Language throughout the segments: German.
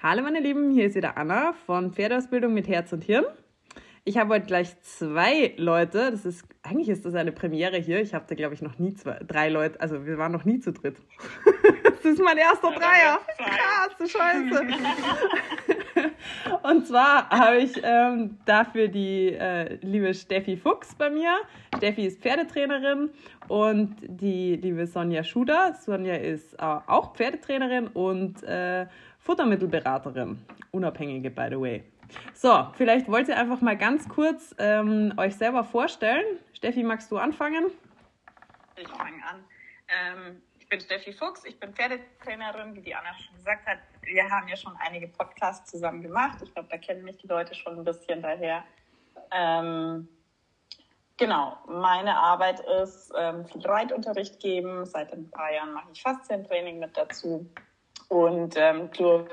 Hallo meine Lieben, hier ist wieder Anna von Pferdeausbildung mit Herz und Hirn. Ich habe heute gleich 2 Leute, eigentlich ist das eine Premiere hier. Ich habe da glaube ich noch nie 3 Leute, also wir waren noch nie zu dritt. Das ist mein erster Dreier. Krass, Scheiße. Und zwar habe ich dafür die liebe Steffi Fuchs bei mir. Steffi ist Pferdetrainerin und die liebe Sonja Schuder. Sonja ist auch Pferdetrainerin und Futtermittelberaterin. Unabhängige, by the way. So, vielleicht wollt ihr einfach mal ganz kurz euch selber vorstellen. Steffi, magst du anfangen? Ich fange an. Ich bin Steffi Fuchs, ich bin Pferdetrainerin, wie die Anna schon gesagt hat. Wir haben ja schon einige Podcasts zusammen gemacht. Ich glaube, da kennen mich die Leute schon ein bisschen daher. Genau, meine Arbeit ist viel Reitunterricht geben. Seit ein paar Jahren mache ich Faszientraining mit dazu. Und durch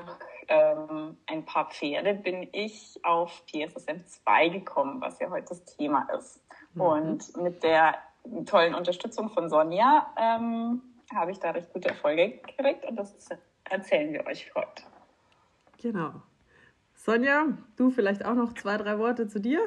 ein paar Pferde bin ich auf PSSM 2 gekommen, was ja heute das Thema ist. Und mit der tollen Unterstützung von Sonja habe ich da recht gute Erfolge gekriegt und das erzählen wir euch heute. Genau. Sonja, du vielleicht auch noch 2, 3 Worte zu dir?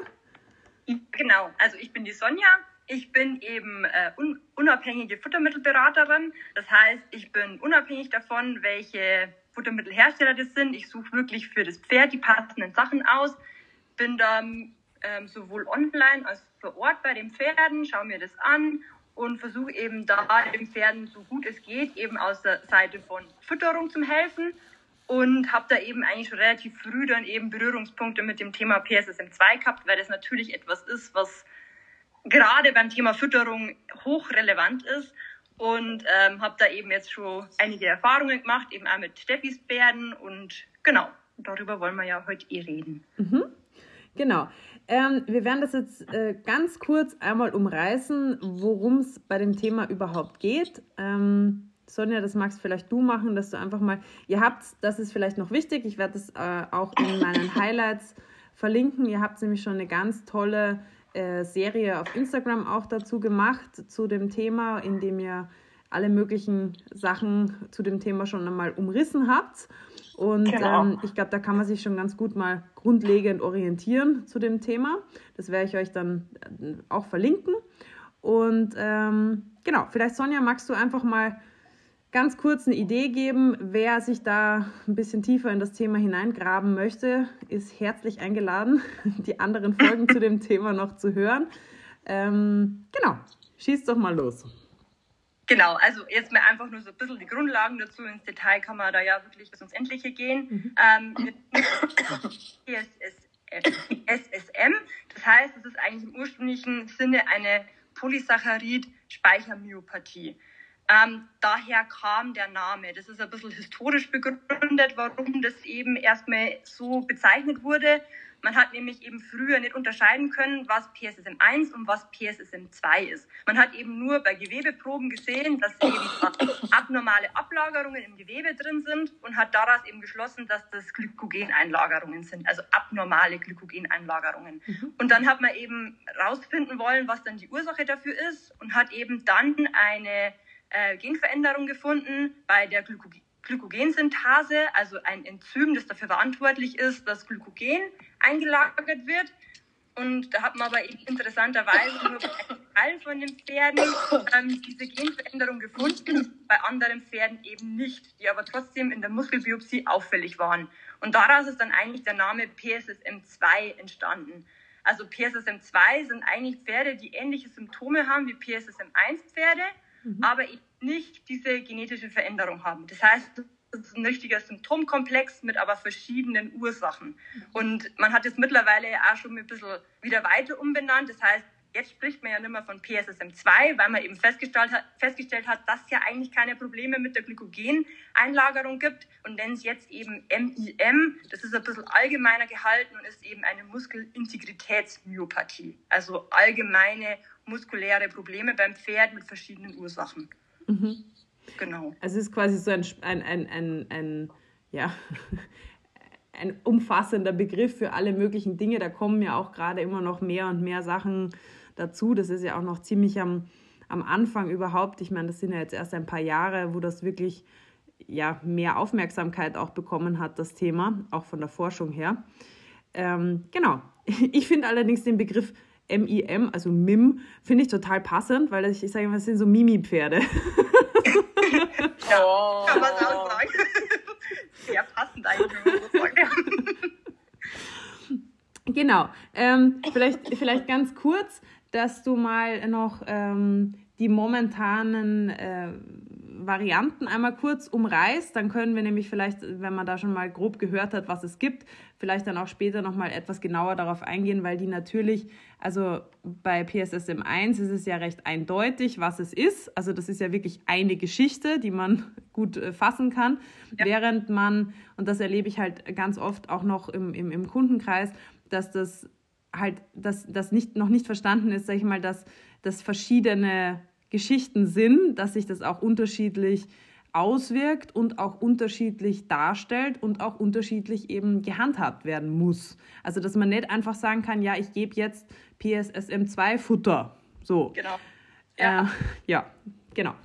Genau, also ich bin die Sonja. Ich bin eben unabhängige Futtermittelberaterin. Das heißt, ich bin unabhängig davon, welche Futtermittelhersteller das sind. Ich suche wirklich für das Pferd die passenden Sachen aus. Bin dann sowohl online als vor Ort bei den Pferden, schaue mir das an und versuche eben da den Pferden so gut es geht eben aus der Seite von Fütterung zu helfen. Und habe da eben eigentlich schon relativ früh dann eben Berührungspunkte mit dem Thema PSSM 2 gehabt, weil das natürlich etwas ist, was gerade beim Thema Fütterung hochrelevant ist. Und habe da eben jetzt schon einige Erfahrungen gemacht, eben auch mit Steffis Pferden. Und genau, darüber wollen wir ja heute reden. Mhm. Genau. Wir werden das jetzt ganz kurz einmal umreißen, worum es bei dem Thema überhaupt geht. Sonja, das magst vielleicht du machen, dass du einfach mal, das ist vielleicht noch wichtig, ich werde das auch in meinen Highlights verlinken. Ihr habt nämlich schon eine ganz tolle Serie auf Instagram auch dazu gemacht, zu dem Thema, in dem ihr alle möglichen Sachen zu dem Thema schon einmal umrissen habt. Und genau. Ich glaube, da kann man sich schon ganz gut mal grundlegend orientieren zu dem Thema. Das werde ich euch dann auch verlinken. Und genau, vielleicht Sonja, magst du einfach mal ganz kurz eine Idee geben, wer sich da ein bisschen tiefer in das Thema hineingraben möchte, ist herzlich eingeladen, die anderen Folgen zu dem Thema noch zu hören. Genau, schieß doch mal los. Genau, also jetzt mal einfach nur so ein bisschen die Grundlagen dazu. Ins Detail kann man da ja wirklich bis ins Endliche gehen. SSM, das heißt, es ist eigentlich im ursprünglichen Sinne eine Polysaccharid-Speichermyopathie. Daher kam der Name. Das ist ein bisschen historisch begründet, warum das eben erstmal so bezeichnet wurde. Man hat nämlich eben früher nicht unterscheiden können, was PSSM 1 und was PSSM 2 ist. Man hat eben nur bei Gewebeproben gesehen, dass eben abnormale Ablagerungen im Gewebe drin sind und hat daraus eben geschlossen, dass das Glykogeneinlagerungen sind, also abnormale Glykogeneinlagerungen. Und dann hat man eben rausfinden wollen, was dann die Ursache dafür ist und hat eben dann eine Genveränderung gefunden bei der Glykogensynthase, also ein Enzym, das dafür verantwortlich ist, dass Glykogen eingelagert wird. Und da hat man aber eben interessanterweise nur bei einem Teil von den Pferden diese Genveränderung gefunden, bei anderen Pferden eben nicht, die aber trotzdem in der Muskelbiopsie auffällig waren. Und daraus ist dann eigentlich der Name PSSM 2 entstanden. Also PSSM 2 sind eigentlich Pferde, die ähnliche Symptome haben wie PSSM 1 Pferde, aber eben nicht diese genetische Veränderung haben. Das heißt, das ist ein richtiger Symptomkomplex mit aber verschiedenen Ursachen. Und man hat jetzt mittlerweile auch schon ein bisschen wieder weiter umbenannt. Das heißt, jetzt spricht man ja nicht mehr von PSSM 2, weil man eben festgestellt hat, dass es ja eigentlich keine Probleme mit der Glykogeneinlagerung gibt und nennt es jetzt eben MIM. Das ist ein bisschen allgemeiner gehalten und ist eben eine Muskelintegritätsmyopathie. Also allgemeine muskuläre Probleme beim Pferd mit verschiedenen Ursachen. Mhm. Genau. Also es ist quasi so ein umfassender Begriff für alle möglichen Dinge. Da kommen ja auch gerade immer noch mehr und mehr Sachen dazu. Das ist ja auch noch ziemlich am Anfang überhaupt. Ich meine, das sind ja jetzt erst ein paar Jahre, wo das wirklich mehr Aufmerksamkeit auch bekommen hat, das Thema, auch von der Forschung her. Genau. Ich finde allerdings den Begriff MIM, also MIM, finde ich total passend, weil ich sage immer, das sind so Mimi-Pferde. Ja, kann man auch sagen. Sehr passend eigentlich, wenn man so sagt. Genau. Vielleicht ganz kurz, dass du mal noch die momentanen Varianten einmal kurz umreißt. Dann können wir nämlich vielleicht, wenn man da schon mal grob gehört hat, was es gibt, vielleicht dann auch später nochmal etwas genauer darauf eingehen, weil die natürlich, also bei PSSM1 ist es ja recht eindeutig, was es ist. Also das ist ja wirklich eine Geschichte, die man gut fassen kann, während man, und das erlebe ich halt ganz oft auch noch im Kundenkreis, dass das halt, dass das noch nicht verstanden ist, sage ich mal, dass das verschiedene Geschichten sind, dass sich das auch unterschiedlich auswirkt und auch unterschiedlich darstellt und auch unterschiedlich eben gehandhabt werden muss. Also dass man nicht einfach sagen kann, ja, ich gebe jetzt PSSM2 Futter. So. Genau. Ja, genau.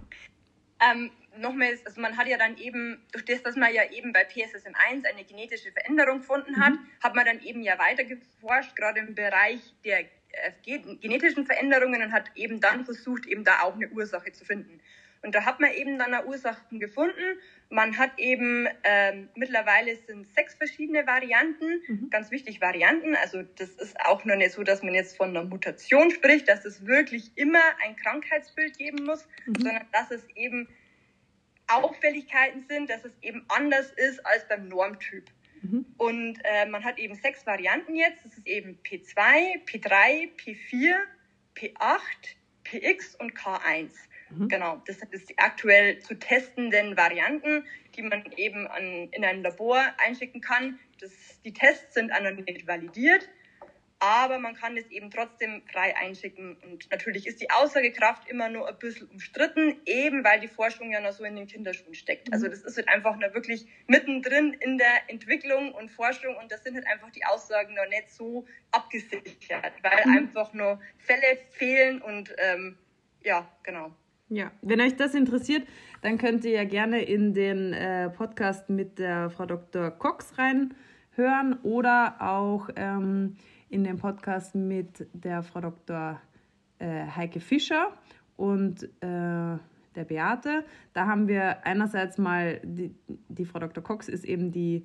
Nochmals, also man hat ja dann eben, durch das, dass man ja eben bei PSSM1 eine genetische Veränderung gefunden hat, hat man dann eben ja weiter geforscht, gerade im Bereich der genetischen Veränderungen, und hat eben dann versucht, eben da auch eine Ursache zu finden. Und da hat man eben dann eine Ursache gefunden. Man hat eben, mittlerweile sind 6 verschiedene Varianten, ganz wichtig Varianten. Also das ist auch noch nicht so, dass man jetzt von einer Mutation spricht, dass es wirklich immer ein Krankheitsbild geben muss, sondern dass es eben Auffälligkeiten sind, dass es eben anders ist als beim Normtyp. Und man hat eben 6 Varianten jetzt. Das ist eben P2, P3, P4, P8, PX und K1. Genau, das sind die aktuell zu testenden Varianten, die man eben in ein Labor einschicken kann. Die Tests sind noch nicht validiert, aber man kann es eben trotzdem frei einschicken. Und natürlich ist die Aussagekraft immer nur ein bisschen umstritten, eben weil die Forschung ja noch so in den Kinderschuhen steckt. Also das ist halt einfach noch wirklich mittendrin in der Entwicklung und Forschung, und das sind halt einfach die Aussagen noch nicht so abgesichert, weil einfach nur Fälle fehlen und ja, genau. Ja, wenn euch das interessiert, dann könnt ihr ja gerne in den Podcast mit der Frau Dr. Cox reinhören oder auch in den Podcast mit der Frau Dr. Heike Fischer und der Beate. Da haben wir einerseits mal, die Frau Dr. Cox ist eben die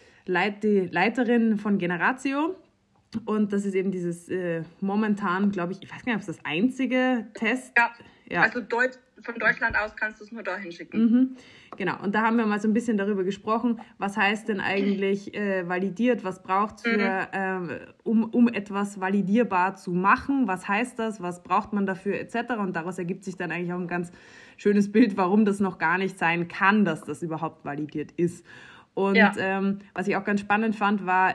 Leiterin von Generatio. Und das ist eben dieses momentan, glaube ich weiß gar nicht, ob es das einzige Test. Ja. Also von Deutschland aus kannst du es nur dahin schicken. Genau, und da haben wir mal so ein bisschen darüber gesprochen, was heißt denn eigentlich validiert, was braucht es um etwas validierbar zu machen, was heißt das, was braucht man dafür etc. Und daraus ergibt sich dann eigentlich auch ein ganz schönes Bild, warum das noch gar nicht sein kann, dass das überhaupt validiert ist. Und was ich auch ganz spannend fand, war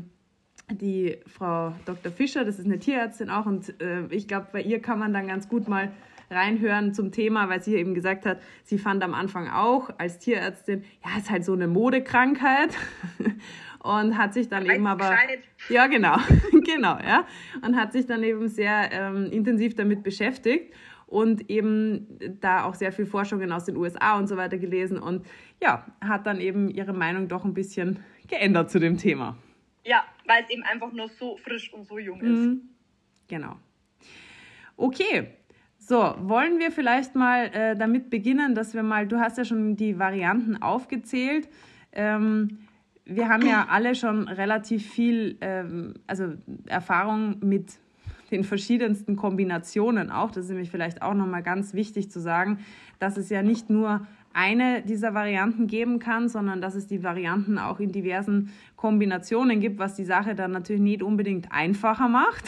die Frau Dr. Fischer, das ist eine Tierärztin auch, und ich glaube, bei ihr kann man dann ganz gut mal reinhören zum Thema, weil sie eben gesagt hat, sie fand am Anfang auch als Tierärztin, ja, ist halt so eine Modekrankheit und hat sich dann eben aber... Ja, genau, ja, und hat sich dann eben sehr intensiv damit beschäftigt und eben da auch sehr viel Forschungen aus den USA und so weiter gelesen und ja, hat dann eben ihre Meinung doch ein bisschen geändert zu dem Thema. Ja, weil es eben einfach nur so frisch und so jung ist. Genau. Okay, so, wollen wir vielleicht mal damit beginnen, dass wir mal, du hast ja schon die Varianten aufgezählt. Wir haben ja alle schon relativ viel Erfahrung mit den verschiedensten Kombinationen auch. Das ist nämlich vielleicht auch nochmal ganz wichtig zu sagen, dass es ja nicht nur eine dieser Varianten geben kann, sondern dass es die Varianten auch in diversen Kombinationen gibt, was die Sache dann natürlich nicht unbedingt einfacher macht.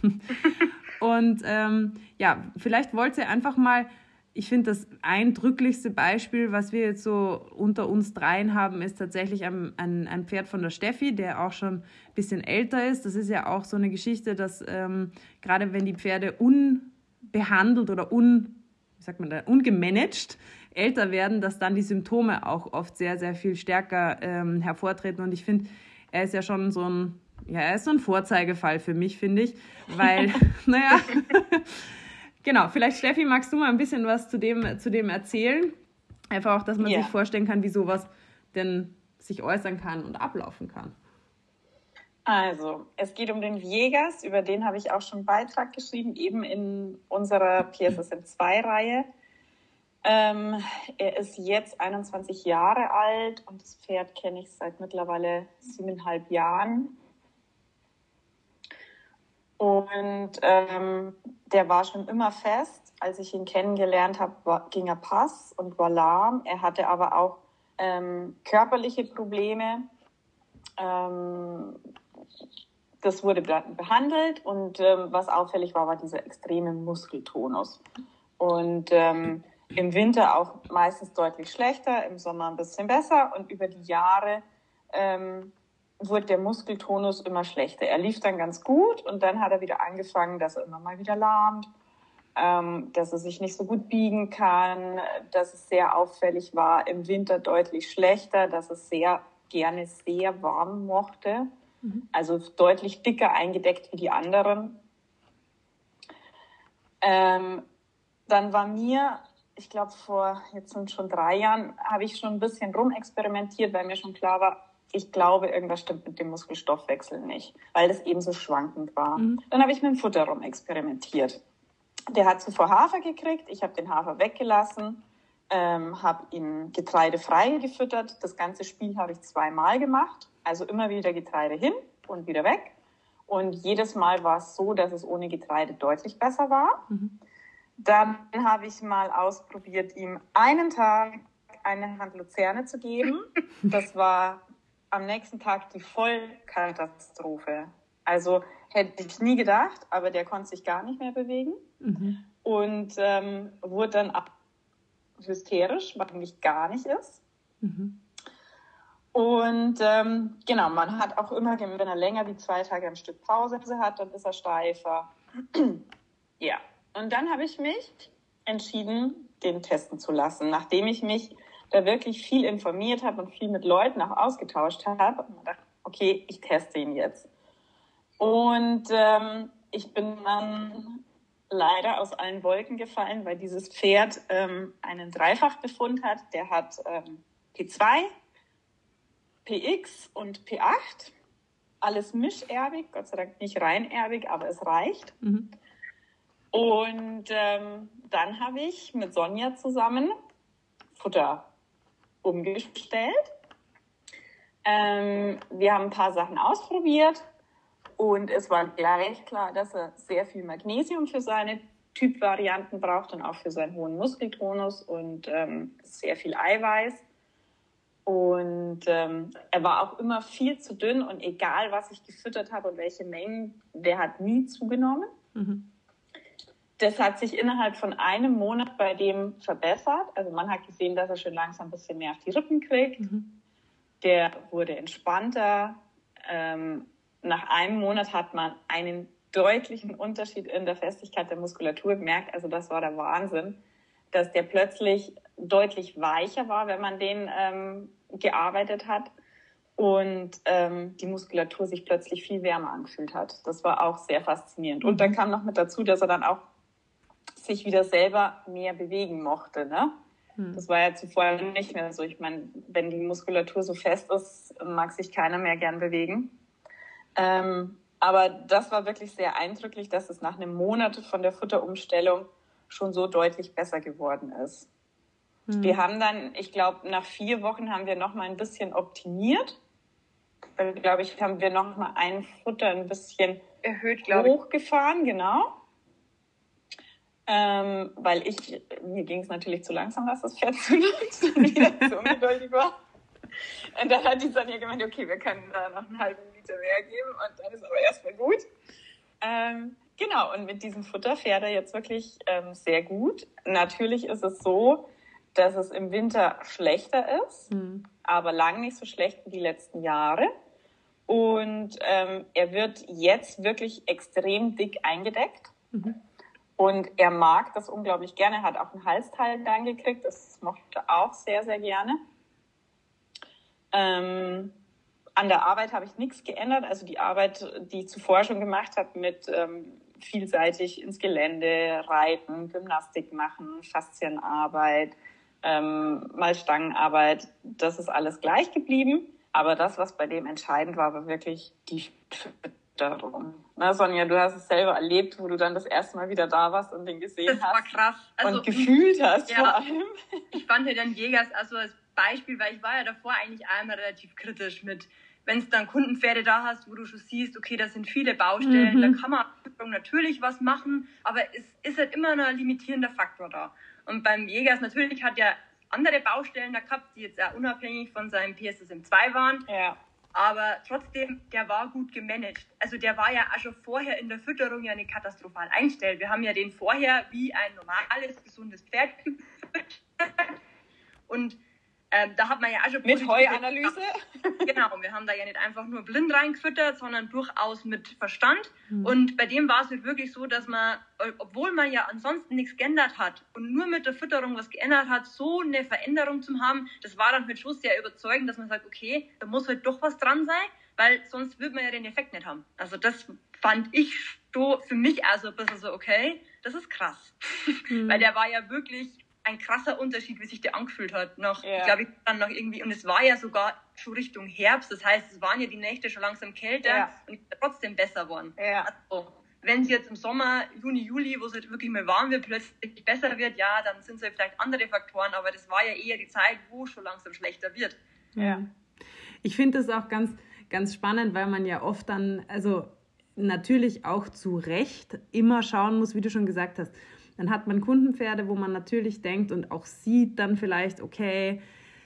Und vielleicht wollt ihr einfach mal, ich finde das eindrücklichste Beispiel, was wir jetzt so unter uns dreien haben, ist tatsächlich ein Pferd von der Steffi, der auch schon ein bisschen älter ist. Das ist ja auch so eine Geschichte, dass gerade wenn die Pferde unbehandelt oder ungemanagt älter werden, dass dann die Symptome auch oft sehr, sehr viel stärker hervortreten. Und ich finde, er ist ja schon er ist so ein Vorzeigefall für mich, finde ich, weil, genau, vielleicht Steffi, magst du mal ein bisschen was zu dem erzählen, Einfach auch, dass man Ja. sich vorstellen kann, wie sowas denn sich äußern kann und ablaufen kann. Also, es geht um den Viegas, über den habe ich auch schon einen Beitrag geschrieben, eben in unserer PSSM2-Reihe. Er ist jetzt 21 Jahre alt und das Pferd kenne ich seit mittlerweile 7,5 Jahren. Und der war schon immer fest. Als ich ihn kennengelernt habe, ging er Pass und war lahm. Er hatte aber auch körperliche Probleme. Das wurde behandelt und was auffällig war, war dieser extreme Muskeltonus. Und im Winter auch meistens deutlich schlechter, im Sommer ein bisschen besser und über die Jahre wurde der Muskeltonus immer schlechter. Er lief dann ganz gut und dann hat er wieder angefangen, dass er immer mal wieder lahmt, dass er sich nicht so gut biegen kann, dass es sehr auffällig war, im Winter deutlich schlechter, dass es sehr gerne sehr warm mochte, also deutlich dicker eingedeckt wie die anderen. Dann war mir, ich glaube jetzt sind schon 3 Jahren, habe ich schon ein bisschen rumexperimentiert, weil mir schon klar war, ich glaube, irgendwas stimmt mit dem Muskelstoffwechsel nicht, weil das eben so schwankend war. Dann habe ich mit dem Futter rumexperimentiert. Der hat zuvor Hafer gekriegt, ich habe den Hafer weggelassen, habe ihn getreidefrei gefüttert. Das ganze Spiel habe ich 2-mal gemacht, also immer wieder Getreide hin und wieder weg. Und jedes Mal war es so, dass es ohne Getreide deutlich besser war. Dann habe ich mal ausprobiert, ihm einen Tag eine Hand Luzerne zu geben. Das war am nächsten Tag die Vollkatastrophe. Also hätte ich nie gedacht, aber der konnte sich gar nicht mehr bewegen. Und wurde dann hysterisch, was eigentlich gar nicht ist. Und genau, man hat auch immer, wenn er länger wie 2 Tage am Stück Pause hat, dann ist er steifer. Ja, und dann habe ich mich entschieden, den testen zu lassen, nachdem ich mich da wirklich viel informiert habe und viel mit Leuten auch ausgetauscht habe. Und man dachte, okay, ich teste ihn jetzt. Und ich bin dann leider aus allen Wolken gefallen, weil dieses Pferd einen Dreifachbefund hat. Der hat P2, PX und P8. Alles mischerbig, Gott sei Dank nicht reinerbig, aber es reicht. Und dann habe ich mit Sonja zusammen Futter umgestellt. Wir haben ein paar Sachen ausprobiert und es war gleich klar, dass er sehr viel Magnesium für seine Typvarianten braucht und auch für seinen hohen Muskeltonus und sehr viel Eiweiß. Und er war auch immer viel zu dünn und egal, was ich gefüttert habe und welche Mengen, der hat nie zugenommen. Das hat sich innerhalb von einem Monat bei dem verbessert. Also man hat gesehen, dass er schon langsam ein bisschen mehr auf die Rippen kriegt. Der wurde entspannter. Nach einem Monat hat man einen deutlichen Unterschied in der Festigkeit der Muskulatur gemerkt. Also das war der Wahnsinn, dass der plötzlich deutlich weicher war, wenn man den gearbeitet hat. Und die Muskulatur sich plötzlich viel wärmer angefühlt hat. Das war auch sehr faszinierend. Und dann kam noch mit dazu, dass er dann auch sich wieder selber mehr bewegen mochte. Ne? Das war ja zuvor nicht mehr so. Ich meine, wenn die Muskulatur so fest ist, mag sich keiner mehr gern bewegen. Aber das war wirklich sehr eindrücklich, dass es nach einem Monat von der Futterumstellung schon so deutlich besser geworden ist. Wir haben dann, ich glaube, nach 4 Wochen haben wir noch mal ein bisschen optimiert. Glaube ich, haben wir noch mal ein Futter ein bisschen erhöht, glaube ich. Hochgefahren, genau. Weil mir ging es natürlich zu langsam, dass das Pferd zu wieder zu ungeduldig war. Und dann hat die Sonja gemeint, okay, wir können da noch einen halben Liter mehr geben und dann ist aber erstmal gut. Genau, und mit diesem Futter fährt er jetzt wirklich sehr gut. Natürlich ist es so, dass es im Winter schlechter ist, aber lang nicht so schlecht wie die letzten Jahre. Und er wird jetzt wirklich extrem dick eingedeckt. Und er mag das unglaublich gerne. Er hat auch ein Halsteil dann gekriegt. Das mochte er auch sehr, sehr gerne. An der Arbeit habe ich nichts geändert. Also die Arbeit, die ich zuvor schon gemacht habe mit vielseitig ins Gelände reiten, Gymnastik machen, Faszienarbeit, mal Stangenarbeit, das ist alles gleich geblieben. Aber das, was bei dem entscheidend war, war wirklich die Fütterung. Na, Sonja, du hast es selber erlebt, wo du dann das erste Mal wieder da warst und den gesehen hast. Das war krass. Also, und gefühlt hast vor allem. Ich fand halt dann Jägers, also als Beispiel, weil ich war ja davor eigentlich einmal relativ kritisch mit, wenn es dann Kundenpferde da hast, wo du schon siehst, okay, da sind viele Baustellen, da kann man natürlich was machen, aber es ist halt immer ein limitierender Faktor da. Und beim Jägers natürlich hat er andere Baustellen da gehabt, die jetzt auch unabhängig von seinem PSSM 2 waren. Ja. Aber trotzdem, der war gut gemanagt. Also der war ja auch schon vorher in der Fütterung ja nicht katastrophal eingestellt. Wir haben ja den vorher wie ein normales, gesundes Pferd gefüttert. Und da hat man ja auch schon... Mit Heuanalyse? Genau, wir haben da ja nicht einfach nur blind reingefüttert, sondern durchaus mit Verstand. Und bei dem war es halt wirklich so, dass man, obwohl man ja ansonsten nichts geändert hat und nur mit der Fütterung was geändert hat, so eine Veränderung zu haben, das war dann halt schon sehr überzeugend, dass man sagt, okay, da muss halt doch was dran sein, weil sonst würde man ja den Effekt nicht haben. Also das fand ich so für mich also ein bisschen so, okay, das ist krass. Weil der war ja wirklich ein krasser Unterschied, wie sich der angefühlt hat. Ich glaube, dann noch irgendwie, und es war ja sogar schon Richtung Herbst, das heißt, es waren ja die Nächte schon langsam kälter und trotzdem besser geworden. Ja. Also, wenn es jetzt im Sommer, Juni, Juli, wo es halt wirklich mal warm wird, plötzlich besser wird, ja, dann sind es halt vielleicht andere Faktoren, aber das war ja eher die Zeit, wo es schon langsam schlechter wird. Ja. Ich finde das auch ganz, ganz spannend, weil man ja oft dann, also natürlich auch zu Recht immer schauen muss, wie du schon gesagt hast. Dann hat man Kundenpferde, wo man natürlich denkt und auch sieht dann vielleicht, okay,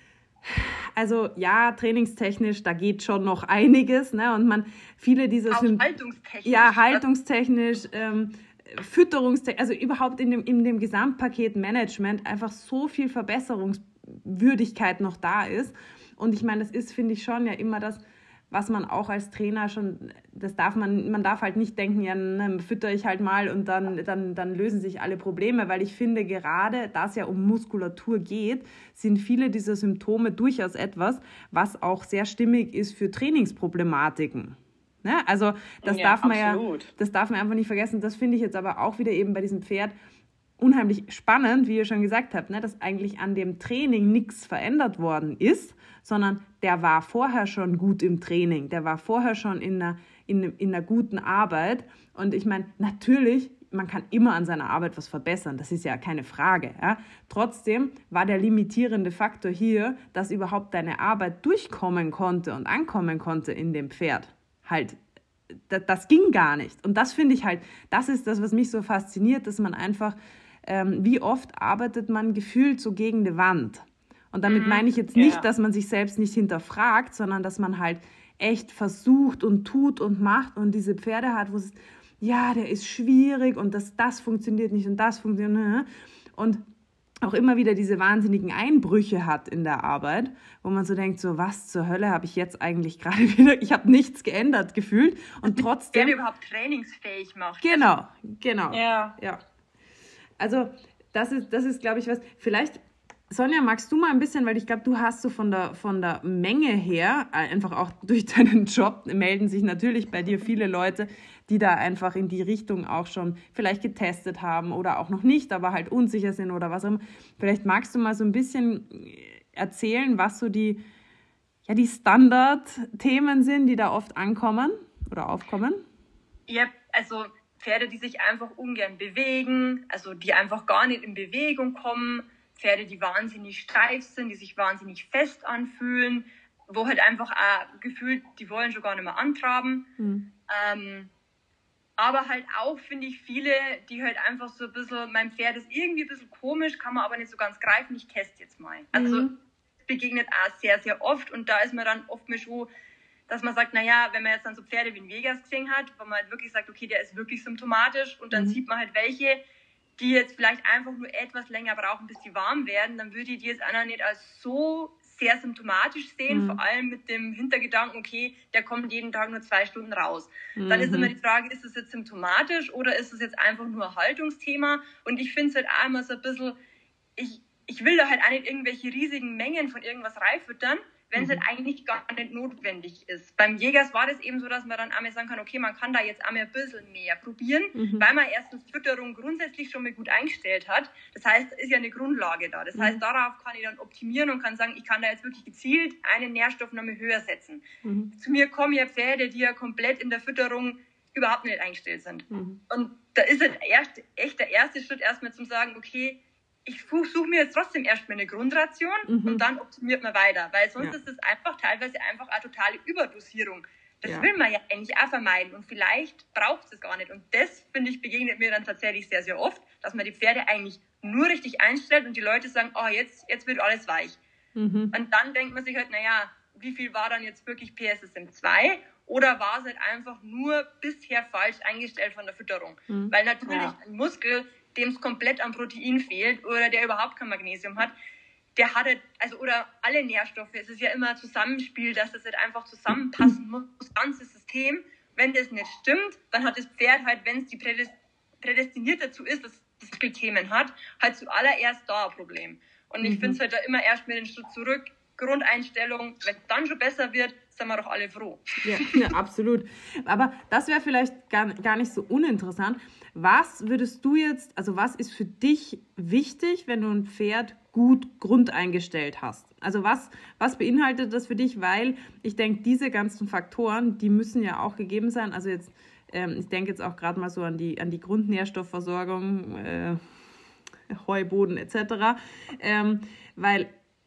also ja, trainingstechnisch, da geht schon noch einiges, ne? Und man viele dieser auch haltungstechnisch. Ja, haltungstechnisch, fütterungstechnisch, also überhaupt in dem Gesamtpaket Management einfach so viel Verbesserungswürdigkeit noch da ist. Und ich meine, das ist, finde ich, schon ja immer das, was man auch als Trainer schon, man darf halt nicht denken, ja, dann fütter ich halt mal und dann lösen sich alle Probleme, weil ich finde, gerade da es ja um Muskulatur geht, sind viele dieser Symptome durchaus etwas, was auch sehr stimmig ist für Trainingsproblematiken. Ne? Also das darf man einfach nicht vergessen. Das finde ich jetzt aber auch wieder eben bei diesem Pferd unheimlich spannend, wie ihr schon gesagt habt, ne, dass eigentlich an dem Training nichts verändert worden ist, sondern der war vorher schon gut im Training, der war vorher schon in einer guten Arbeit. Und ich meine, natürlich, man kann immer an seiner Arbeit was verbessern, das ist ja keine Frage. Ja. Trotzdem war der limitierende Faktor hier, dass überhaupt deine Arbeit durchkommen konnte und ankommen konnte in dem Pferd. Halt, das ging gar nicht. Und das finde ich halt, das ist das, was mich so fasziniert, dass man einfach, wie oft arbeitet man gefühlt so gegen die Wand. Und damit meine ich jetzt nicht, dass man sich selbst nicht hinterfragt, sondern dass man halt echt versucht und tut und macht und diese Pferde hat, wo es, ja, der ist schwierig und das funktioniert nicht und das funktioniert nicht. Und auch immer wieder diese wahnsinnigen Einbrüche hat in der Arbeit, wo man so denkt, so was zur Hölle habe ich jetzt eigentlich gerade wieder, ich habe nichts geändert gefühlt und trotzdem... Der überhaupt trainingsfähig macht. Genau. Ja. Also das ist, glaube ich, was, vielleicht... Sonja, magst du mal ein bisschen, weil ich glaube, du hast so von der Menge her, einfach auch durch deinen Job, melden sich natürlich bei dir viele Leute, die da einfach in die Richtung auch schon vielleicht getestet haben oder auch noch nicht, aber halt unsicher sind oder was auch immer. Vielleicht magst du mal so ein bisschen erzählen, was so die Standardthemen sind, die da oft ankommen oder aufkommen? Ja, also Pferde, die sich einfach ungern bewegen, also die einfach gar nicht in Bewegung kommen, Pferde, die wahnsinnig steif sind, die sich wahnsinnig fest anfühlen, wo halt einfach auch gefühlt, die wollen schon gar nicht mehr antraben. Aber halt auch, finde ich, viele, die halt einfach so ein bisschen, mein Pferd ist irgendwie ein bisschen komisch, kann man aber nicht so ganz greifen, ich teste jetzt mal. Also es begegnet auch sehr, sehr oft und da ist man dann oft mal schon, dass man sagt, naja, wenn man jetzt dann so Pferde wie ein Vegas gesehen hat, wo man halt wirklich sagt, okay, der ist wirklich symptomatisch und dann sieht man halt welche, die jetzt vielleicht einfach nur etwas länger brauchen, bis die warm werden, dann würde ich die jetzt auch nicht als so sehr symptomatisch sehen, vor allem mit dem Hintergedanken, okay, der kommt jeden Tag nur 2 Stunden raus. Dann ist immer die Frage, ist es jetzt symptomatisch oder ist es jetzt einfach nur ein Haltungsthema? Und ich finde es halt auch immer so ein bisschen, ich will da halt auch nicht irgendwelche riesigen Mengen von irgendwas reinfüttern, wenn es halt eigentlich gar nicht notwendig ist. Beim Jägers war das eben so, dass man dann einmal sagen kann, okay, man kann da jetzt einmal ein bisschen mehr probieren, weil man erstens Fütterung grundsätzlich schon mal gut eingestellt hat. Das heißt, ist ja eine Grundlage da. Das heißt, darauf kann ich dann optimieren und kann sagen, ich kann da jetzt wirklich gezielt einen Nährstoff noch mal höher setzen. Zu mir kommen ja Pferde, die ja komplett in der Fütterung überhaupt nicht eingestellt sind. Und da ist halt echt der erste Schritt erstmal zum sagen, okay, ich suche mir jetzt trotzdem erstmal eine Grundration und dann optimiert man weiter, weil sonst ist es teilweise eine totale Überdosierung. Das will man ja eigentlich auch vermeiden und vielleicht braucht es gar nicht. Und das, finde ich, begegnet mir dann tatsächlich sehr, sehr oft, dass man die Pferde eigentlich nur richtig einstellt und die Leute sagen, oh, jetzt wird alles weich. Und dann denkt man sich halt, naja, wie viel war dann jetzt wirklich PSSM 2 oder war es halt einfach nur bisher falsch eingestellt von der Fütterung? Weil natürlich ein Muskel, dem es komplett an Protein fehlt oder der überhaupt kein Magnesium hat, der hat halt, oder alle Nährstoffe, es ist ja immer ein Zusammenspiel, dass das halt einfach zusammenpassen muss, das ganze System. Wenn das nicht stimmt, dann hat das Pferd halt, wenn es die prädestiniert dazu ist, dass es Themen hat, halt zuallererst da ein Problem. Und ich finde es halt da immer erst mit den Schritt zurück, Grundeinstellung, wenn es dann schon besser wird, sind wir doch alle froh. Ja, absolut. Aber das wäre vielleicht gar nicht so uninteressant. Was würdest du jetzt, also was ist für dich wichtig, wenn du ein Pferd gut grundeingestellt hast? Also was beinhaltet das für dich? Weil ich denke, diese ganzen Faktoren, die müssen ja auch gegeben sein. Also jetzt, ich denke jetzt auch gerade mal so an die Grundnährstoffversorgung, Heu, Boden etc. Weil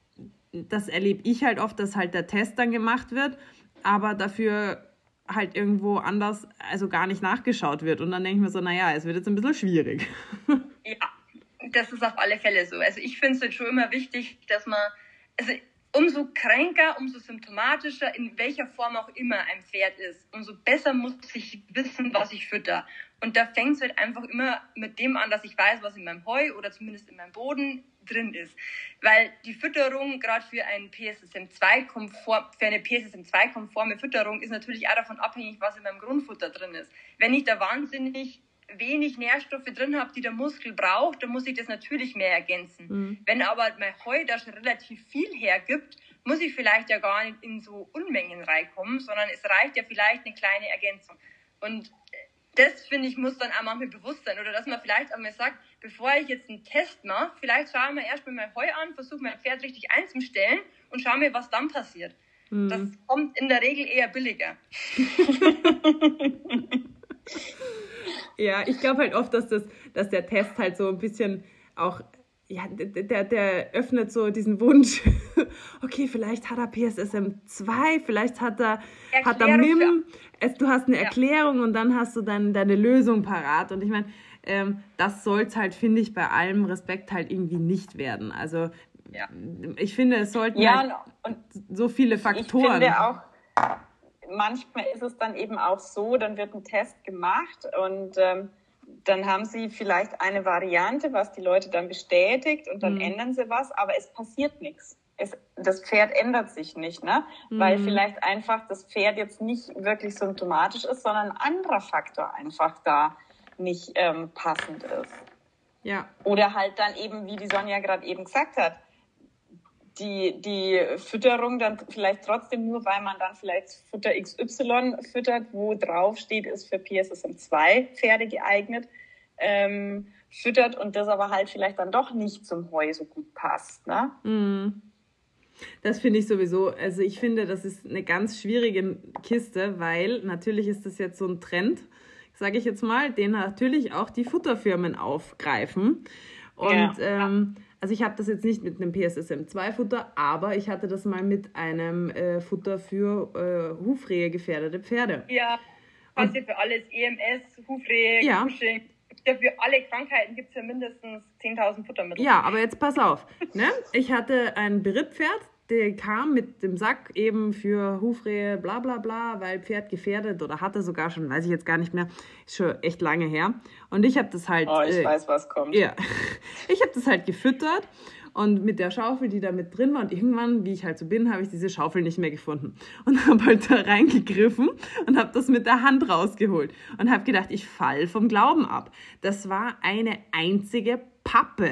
das erlebe ich halt oft, dass halt der Test dann gemacht wird, aber dafür halt irgendwo anders, also gar nicht nachgeschaut wird. Und dann denke ich mir so, naja, es wird jetzt ein bisschen schwierig. Ja, das ist auf alle Fälle so. Also ich finde es halt schon immer wichtig, dass man, also umso kränker, umso symptomatischer, in welcher Form auch immer ein Pferd ist, umso besser muss ich wissen, was ich fütter. Und da fängt es halt einfach immer mit dem an, dass ich weiß, was in meinem Heu oder zumindest in meinem Boden drin ist. Weil die Fütterung, gerade für eine PSSM2-konforme Fütterung, ist natürlich auch davon abhängig, was in meinem Grundfutter drin ist. Wenn ich da wahnsinnig wenig Nährstoffe drin habe, die der Muskel braucht, dann muss ich das natürlich mehr ergänzen. Wenn aber mein Heu da schon relativ viel hergibt, muss ich vielleicht ja gar nicht in so Unmengen reinkommen, sondern es reicht ja vielleicht eine kleine Ergänzung. Und das, finde ich, muss dann auch manchmal bewusst sein. Oder dass man vielleicht einmal sagt, bevor ich jetzt einen Test mache, vielleicht schaue ich mir erst mal mein Heu an, versuche mein Pferd richtig einzustellen und schaue mir, was dann passiert. Das kommt in der Regel eher billiger. Ja, ich glaube halt oft, dass der Test halt so ein bisschen auch, ja, der öffnet so diesen Wunsch, okay, vielleicht hat er PSSM 2, vielleicht hat er MIM, du hast eine Erklärung und dann hast du dann deine Lösung parat. Und ich meine, das soll es halt, finde ich, bei allem Respekt halt irgendwie nicht werden. Also ich finde, es sollten halt und so viele Faktoren. Ich finde auch, manchmal ist es dann eben auch so, dann wird ein Test gemacht und dann haben sie vielleicht eine Variante, was die Leute dann bestätigt und dann ändern sie was, aber es passiert nichts. Das Pferd ändert sich nicht, ne? Weil vielleicht einfach das Pferd jetzt nicht wirklich symptomatisch ist, sondern ein anderer Faktor einfach da nicht passend ist. Ja. Oder halt dann eben, wie die Sonja gerade eben gesagt hat, die Fütterung dann vielleicht trotzdem nur, weil man dann vielleicht Futter XY füttert, wo drauf steht, ist für PSSM 2 Pferde geeignet, füttert und das aber halt vielleicht dann doch nicht zum Heu so gut passt, ne? Das finde ich sowieso, also ich finde, das ist eine ganz schwierige Kiste, weil natürlich ist das jetzt so ein Trend, sage ich jetzt mal, den natürlich auch die Futterfirmen aufgreifen. Und also ich habe das jetzt nicht mit einem PSSM2-Futter, aber ich hatte das mal mit einem Futter für Hufrehe gefährdete Pferde. Ja, quasi für alles, EMS, Hufrehe, Cushing. Ja, für alle Krankheiten gibt es ja mindestens 10.000 Futtermittel. Ja, aber jetzt pass auf. Ne? Ich hatte ein Berittpferd, der kam mit dem Sack eben für Hufrehe, bla bla bla, weil Pferd gefährdet oder hatte sogar schon, weiß ich jetzt gar nicht mehr, ist schon echt lange her. Und ich habe das halt... Oh, ich weiß, was kommt. Ja, ich habe das halt gefüttert und mit der Schaufel, die da mit drin war. Und irgendwann, wie ich halt so bin, habe ich diese Schaufel nicht mehr gefunden. Und habe halt da reingegriffen und habe das mit der Hand rausgeholt. Und habe gedacht, ich fall vom Glauben ab. Das war eine einzige Pappe.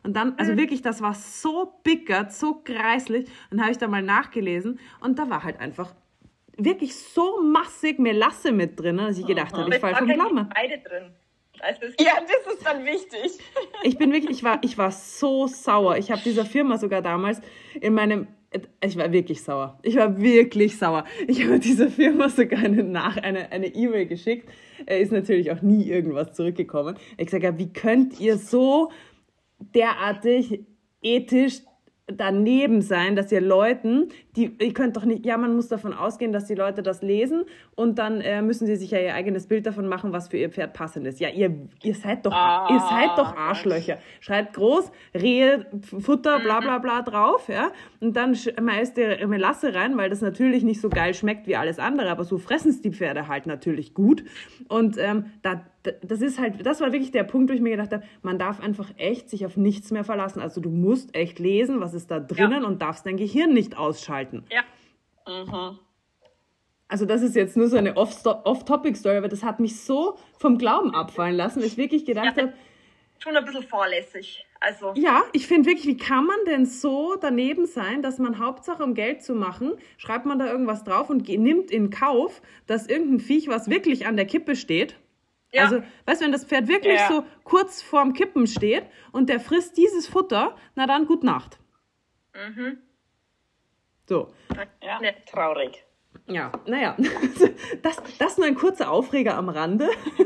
Und dann, also wirklich, das war so bickert, so kreislich. Und dann habe ich da mal nachgelesen und da war halt einfach wirklich so massig Melasse mit drin, dass ich gedacht habe, ich falle vom Glauben. Beide drin. Ja, das ist dann wichtig. Ich war so sauer. Ich habe dieser Firma sogar damals ich war wirklich sauer. Ich habe dieser Firma sogar eine E-Mail geschickt. Ist natürlich auch nie irgendwas zurückgekommen. Ich gesagt habe, wie könnt ihr so derartig ethisch daneben sein, dass ihr Leuten, ihr könnt doch nicht, ja, man muss davon ausgehen, dass die Leute das lesen und dann müssen sie sich ja ihr eigenes Bild davon machen, was für ihr Pferd passend ist. Ja, ihr seid doch Arschlöcher. Schreibt groß, Rehe, Futter, bla bla bla drauf, ja, und dann schmeißt ihr Melasse rein, weil das natürlich nicht so geil schmeckt wie alles andere, aber so fressen es die Pferde halt natürlich gut. Und das war wirklich der Punkt, wo ich mir gedacht habe, man darf einfach echt sich auf nichts mehr verlassen. Also du musst echt lesen, was ist da drinnen und darfst dein Gehirn nicht ausschalten. Ja. Mhm. Also das ist jetzt nur so eine Off-Topic-Story, aber das hat mich so vom Glauben abfallen lassen, dass ich wirklich gedacht habe, schon ein bisschen fahrlässig. Also. Ja, ich finde wirklich, wie kann man denn so daneben sein, dass man Hauptsache, um Geld zu machen, schreibt man da irgendwas drauf und nimmt in Kauf, dass irgendein Viech, was wirklich an der Kippe steht, ja. Also, weißt du, wenn das Pferd wirklich so kurz vorm Kippen steht und der frisst dieses Futter, na dann, gute Nacht. Mhm. So. Ja, traurig. Ja, naja, das nur ein kurzer Aufreger am Rande.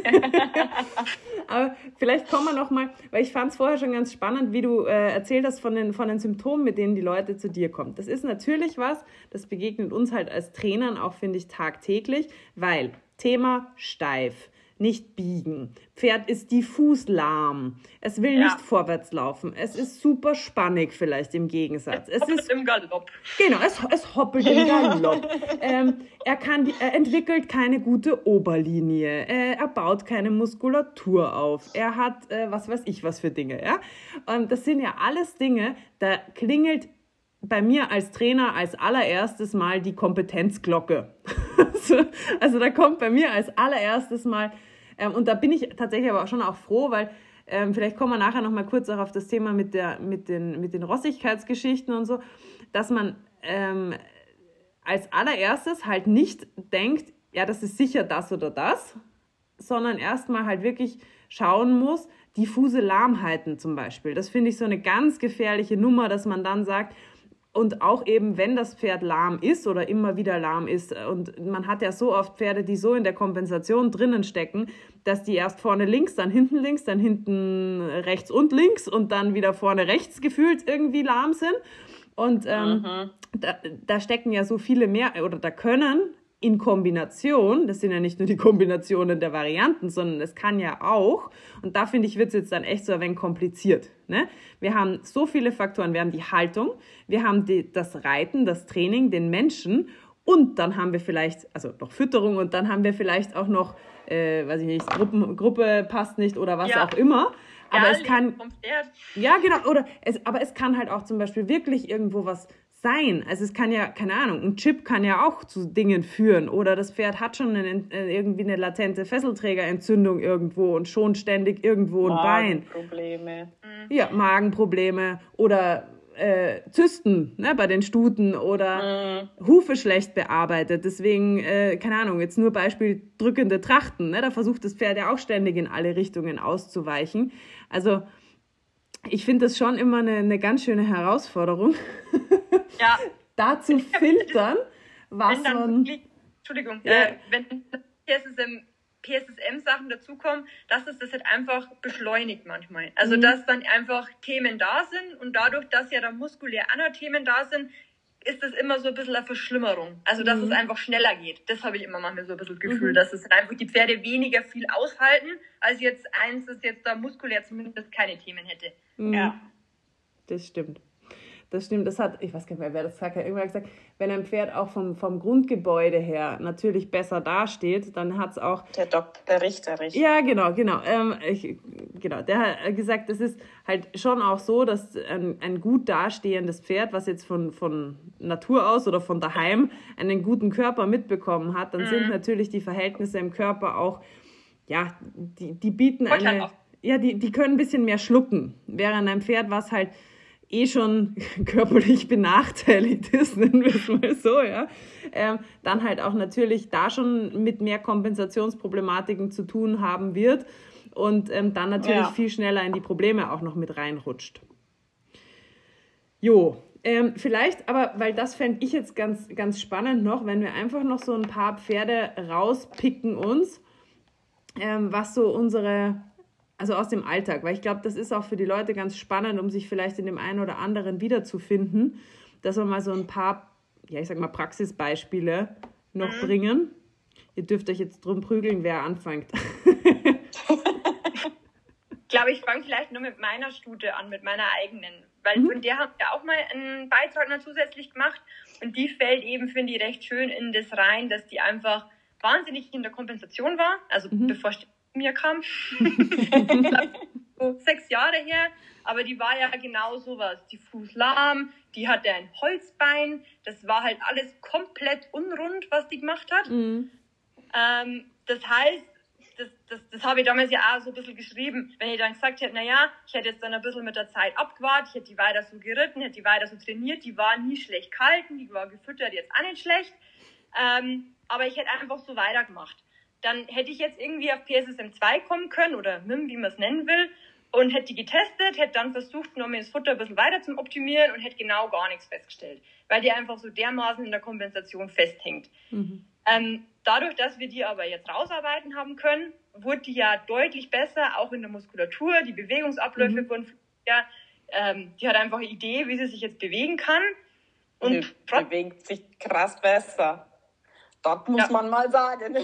Aber vielleicht kommen wir noch mal, weil ich fand es vorher schon ganz spannend, wie du erzählt hast von den Symptomen, mit denen die Leute zu dir kommen. Das ist natürlich was, das begegnet uns halt als Trainern auch, finde ich, tagtäglich, weil Thema steif. Nicht biegen. Pferd ist diffus lahm. Es will nicht vorwärts laufen. Es ist super spannig vielleicht im Gegensatz. Es ist im Galopp. Genau, es hoppelt im Galopp. Er entwickelt keine gute Oberlinie. Er baut keine Muskulatur auf. Er hat was weiß ich was für Dinge. Ja? Und das sind ja alles Dinge, da klingelt bei mir als Trainer als allererstes Mal die Kompetenzglocke. Also da kommt bei mir als allererstes Mal, und da bin ich tatsächlich aber schon auch froh, weil vielleicht kommen wir nachher noch mal kurz auch auf das Thema mit den Rossigkeitsgeschichten und so, dass man als allererstes halt nicht denkt, ja, das ist sicher das oder das, sondern erstmal halt wirklich schauen muss, diffuse Lahmheiten zum Beispiel. Das finde ich so eine ganz gefährliche Nummer, dass man dann sagt, und auch eben, wenn das Pferd lahm ist oder immer wieder lahm ist, und man hat ja so oft Pferde, die so in der Kompensation drinnen stecken, dass die erst vorne links, dann hinten rechts und links und dann wieder vorne rechts gefühlt irgendwie lahm sind. Und da stecken ja so viele mehr, oder da können in Kombination, das sind ja nicht nur die Kombinationen der Varianten, sondern es kann ja auch, und da finde ich, wird es jetzt dann echt so ein wenig kompliziert. Ne? Wir haben so viele Faktoren, wir haben die Haltung, wir haben das Reiten, das Training, den Menschen und dann haben wir vielleicht, also noch Fütterung und dann haben wir vielleicht auch noch, weiß ich nicht, Gruppe passt nicht oder was auch immer. Aber es kann, ja genau, aber es kann halt auch zum Beispiel wirklich irgendwo was sein. Also es kann ja, keine Ahnung, ein Chip kann ja auch zu Dingen führen oder das Pferd hat schon irgendwie eine latente Fesselträgerentzündung irgendwo und schon ständig irgendwo ein Bein. Magenprobleme. Ja, Magenprobleme oder Zysten, ne, bei den Stuten oder Hufe schlecht bearbeitet. Deswegen, keine Ahnung, jetzt nur Beispiel drückende Trachten. Ne, da versucht das Pferd ja auch ständig in alle Richtungen auszuweichen. Also ich finde das schon immer eine ganz schöne Herausforderung, da zu filtern, was man... Entschuldigung, wenn PSSM-Sachen dazukommen, dass es das halt einfach beschleunigt manchmal. Also dass dann einfach Themen da sind und dadurch, dass ja dann muskulär andere Themen da sind, ist das immer so ein bisschen eine Verschlimmerung. Also dass es einfach schneller geht. Das habe ich immer manchmal so ein bisschen das Gefühl, dass es einfach die Pferde weniger viel aushalten, als jetzt eins, das jetzt da muskulär zumindest keine Themen hätte. Ja. Das stimmt. Das hat, ich weiß gar nicht mehr, wer das sagt, hat irgendwann gesagt, wenn ein Pferd auch vom Grundgebäude her natürlich besser dasteht, dann hat es auch... Der Dr. Richterich. Ja, genau. Der hat gesagt, es ist halt schon auch so, dass ein gut dastehendes Pferd, was jetzt von Natur aus oder von daheim einen guten Körper mitbekommen hat, dann sind natürlich die Verhältnisse im Körper auch, ja, die bieten eine... die können ein bisschen mehr schlucken, während ein Pferd, was halt schon körperlich benachteiligt ist, nennen wir es mal so, ja, dann halt auch natürlich da schon mit mehr Kompensationsproblematiken zu tun haben wird und dann natürlich viel schneller in die Probleme auch noch mit reinrutscht. Jo, vielleicht, aber, weil das fände ich jetzt ganz, ganz spannend noch, wenn wir einfach noch so ein paar Pferde rauspicken uns, was so also aus dem Alltag, weil ich glaube, das ist auch für die Leute ganz spannend, um sich vielleicht in dem einen oder anderen wiederzufinden, dass wir mal so ein paar, ich sag mal, Praxisbeispiele noch bringen. Ihr dürft euch jetzt drum prügeln, wer anfängt. Ich glaube, ich fange vielleicht nur mit meiner Stute an, mit meiner eigenen, weil von der haben wir auch mal einen Beitrag noch zusätzlich gemacht und die fällt eben, finde ich, recht schön in das rein, dass die einfach wahnsinnig in der Kompensation war, also bevor ich mir kam, so 6 Jahre her, aber die war ja genau sowas, die Fußlahm, die hatte ein Holzbein, das war halt alles komplett unrund, was die gemacht hat. Das heißt, das habe ich damals ja auch so ein bisschen geschrieben, wenn ich dann gesagt hätte, naja, ich hätte jetzt dann ein bisschen mit der Zeit abgewartet, ich hätte die weiter so geritten, hätte die weiter so trainiert, die war nie schlecht gehalten, die war gefüttert, jetzt auch nicht schlecht, aber ich hätte einfach so weitergemacht. Dann hätte ich jetzt irgendwie auf PSSM 2 kommen können oder MIM, wie man es nennen will, und hätte die getestet, hätte dann versucht, noch mal das Futter ein bisschen weiter zu optimieren und hätte genau gar nichts festgestellt, weil die einfach so dermaßen in der Kompensation festhängt. Dadurch, dass wir die aber jetzt rausarbeiten haben können, wurde die ja deutlich besser, auch in der Muskulatur, die Bewegungsabläufe wurden die hat einfach eine Idee, wie sie sich jetzt bewegen kann. Und die bewegt sich krass besser. Das muss man mal sagen.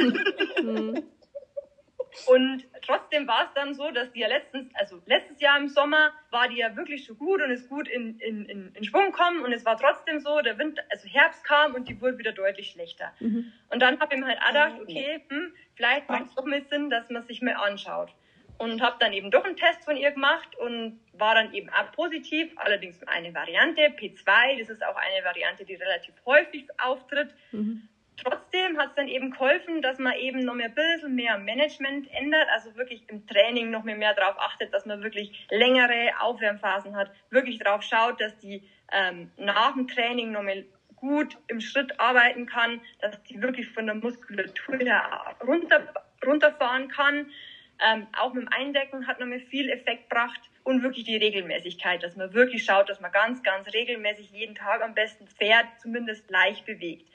Und trotzdem war es dann so, dass die ja letztes Jahr im Sommer war die ja wirklich schon gut und ist gut in Schwung gekommen und es war trotzdem so, der Herbst kam und die wurde wieder deutlich schlechter. Und dann habe ich mir halt auch gedacht, okay, vielleicht macht es doch mal Sinn, dass man sich mal anschaut. Und habe dann eben doch einen Test von ihr gemacht und war dann eben auch positiv, allerdings eine Variante, P2, das ist auch eine Variante, die relativ häufig auftritt. Trotzdem hat es dann eben geholfen, dass man eben noch mehr ein bisschen mehr Management ändert, also wirklich im Training noch mehr darauf achtet, dass man wirklich längere Aufwärmphasen hat, wirklich darauf schaut, dass die nach dem Training noch mal gut im Schritt arbeiten kann, dass die wirklich von der Muskulatur her runterfahren kann. Auch mit dem Eindecken hat noch mal viel Effekt gebracht und wirklich die Regelmäßigkeit, dass man wirklich schaut, dass man ganz, ganz regelmäßig jeden Tag am besten Pferd zumindest leicht bewegt.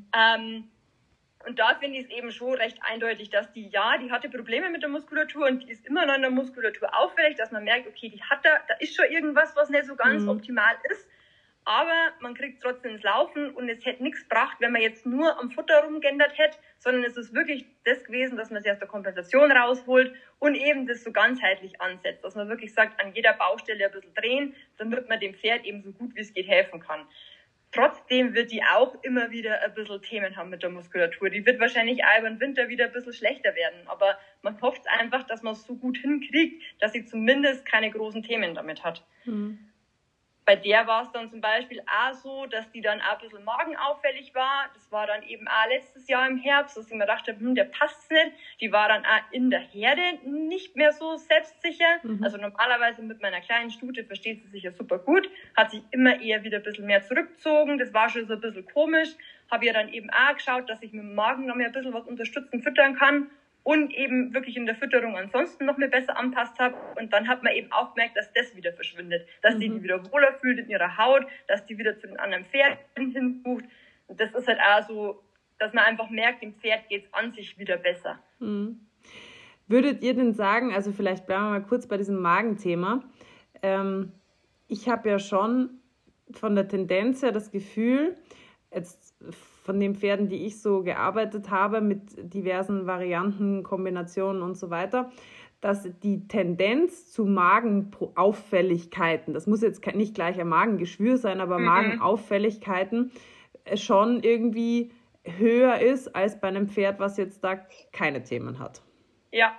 Und da finde ich es eben schon recht eindeutig, dass die hatte Probleme mit der Muskulatur und die ist immer noch in der Muskulatur auffällig, dass man merkt, okay, da ist schon irgendwas, was nicht so ganz optimal ist, aber man kriegt es trotzdem ins Laufen und es hätte nichts gebracht, wenn man jetzt nur am Futter rumgeändert hätte, sondern es ist wirklich das gewesen, dass man sich aus der Kompensation rausholt und eben das so ganzheitlich ansetzt, dass man wirklich sagt, an jeder Baustelle ein bisschen drehen, damit man dem Pferd eben so gut wie es geht helfen kann. Trotzdem wird die auch immer wieder ein bisschen Themen haben mit der Muskulatur. Die wird wahrscheinlich auch über den Winter wieder ein bisschen schlechter werden. Aber man hofft einfach, dass man es so gut hinkriegt, dass sie zumindest keine großen Themen damit hat. Bei der war es dann zum Beispiel auch so, dass die dann auch ein bisschen magenauffällig war. Das war dann eben auch letztes Jahr im Herbst, dass ich mir dachte, der passt nicht. Die war dann auch in der Herde nicht mehr so selbstsicher. Also normalerweise mit meiner kleinen Stute versteht sie sich ja super gut, hat sich immer eher wieder ein bisschen mehr zurückgezogen. Das war schon so ein bisschen komisch. Habe ja dann eben auch geschaut, dass ich mit dem Magen noch mehr ein bisschen was unterstützend füttern kann. Und eben wirklich in der Fütterung ansonsten noch mehr besser anpasst habe. Und dann hat man eben auch gemerkt, dass das wieder verschwindet. Dass die wieder wohler fühlt in ihrer Haut, dass die wieder zu den anderen Pferden hinbucht. Und das ist halt auch so, dass man einfach merkt, dem Pferd geht es an sich wieder besser. Würdet ihr denn sagen, also vielleicht bleiben wir mal kurz bei diesem Magenthema. Ich habe ja schon von der Tendenz her das Gefühl, jetzt von den Pferden, die ich so gearbeitet habe, mit diversen Varianten, Kombinationen und so weiter, dass die Tendenz zu Magenauffälligkeiten, das muss jetzt nicht gleich ein Magengeschwür sein, aber Magenauffälligkeiten schon irgendwie höher ist als bei einem Pferd, was jetzt da keine Themen hat. Ja.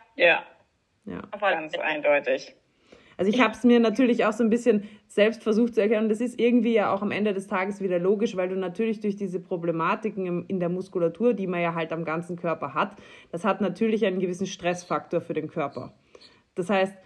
Ganz eindeutig. Also ich habe es mir natürlich auch so ein bisschen selbst versucht zu erklären. Und das ist irgendwie ja auch am Ende des Tages wieder logisch, weil du natürlich durch diese Problematiken in der Muskulatur, die man ja halt am ganzen Körper hat, das hat natürlich einen gewissen Stressfaktor für den Körper. Das heißt,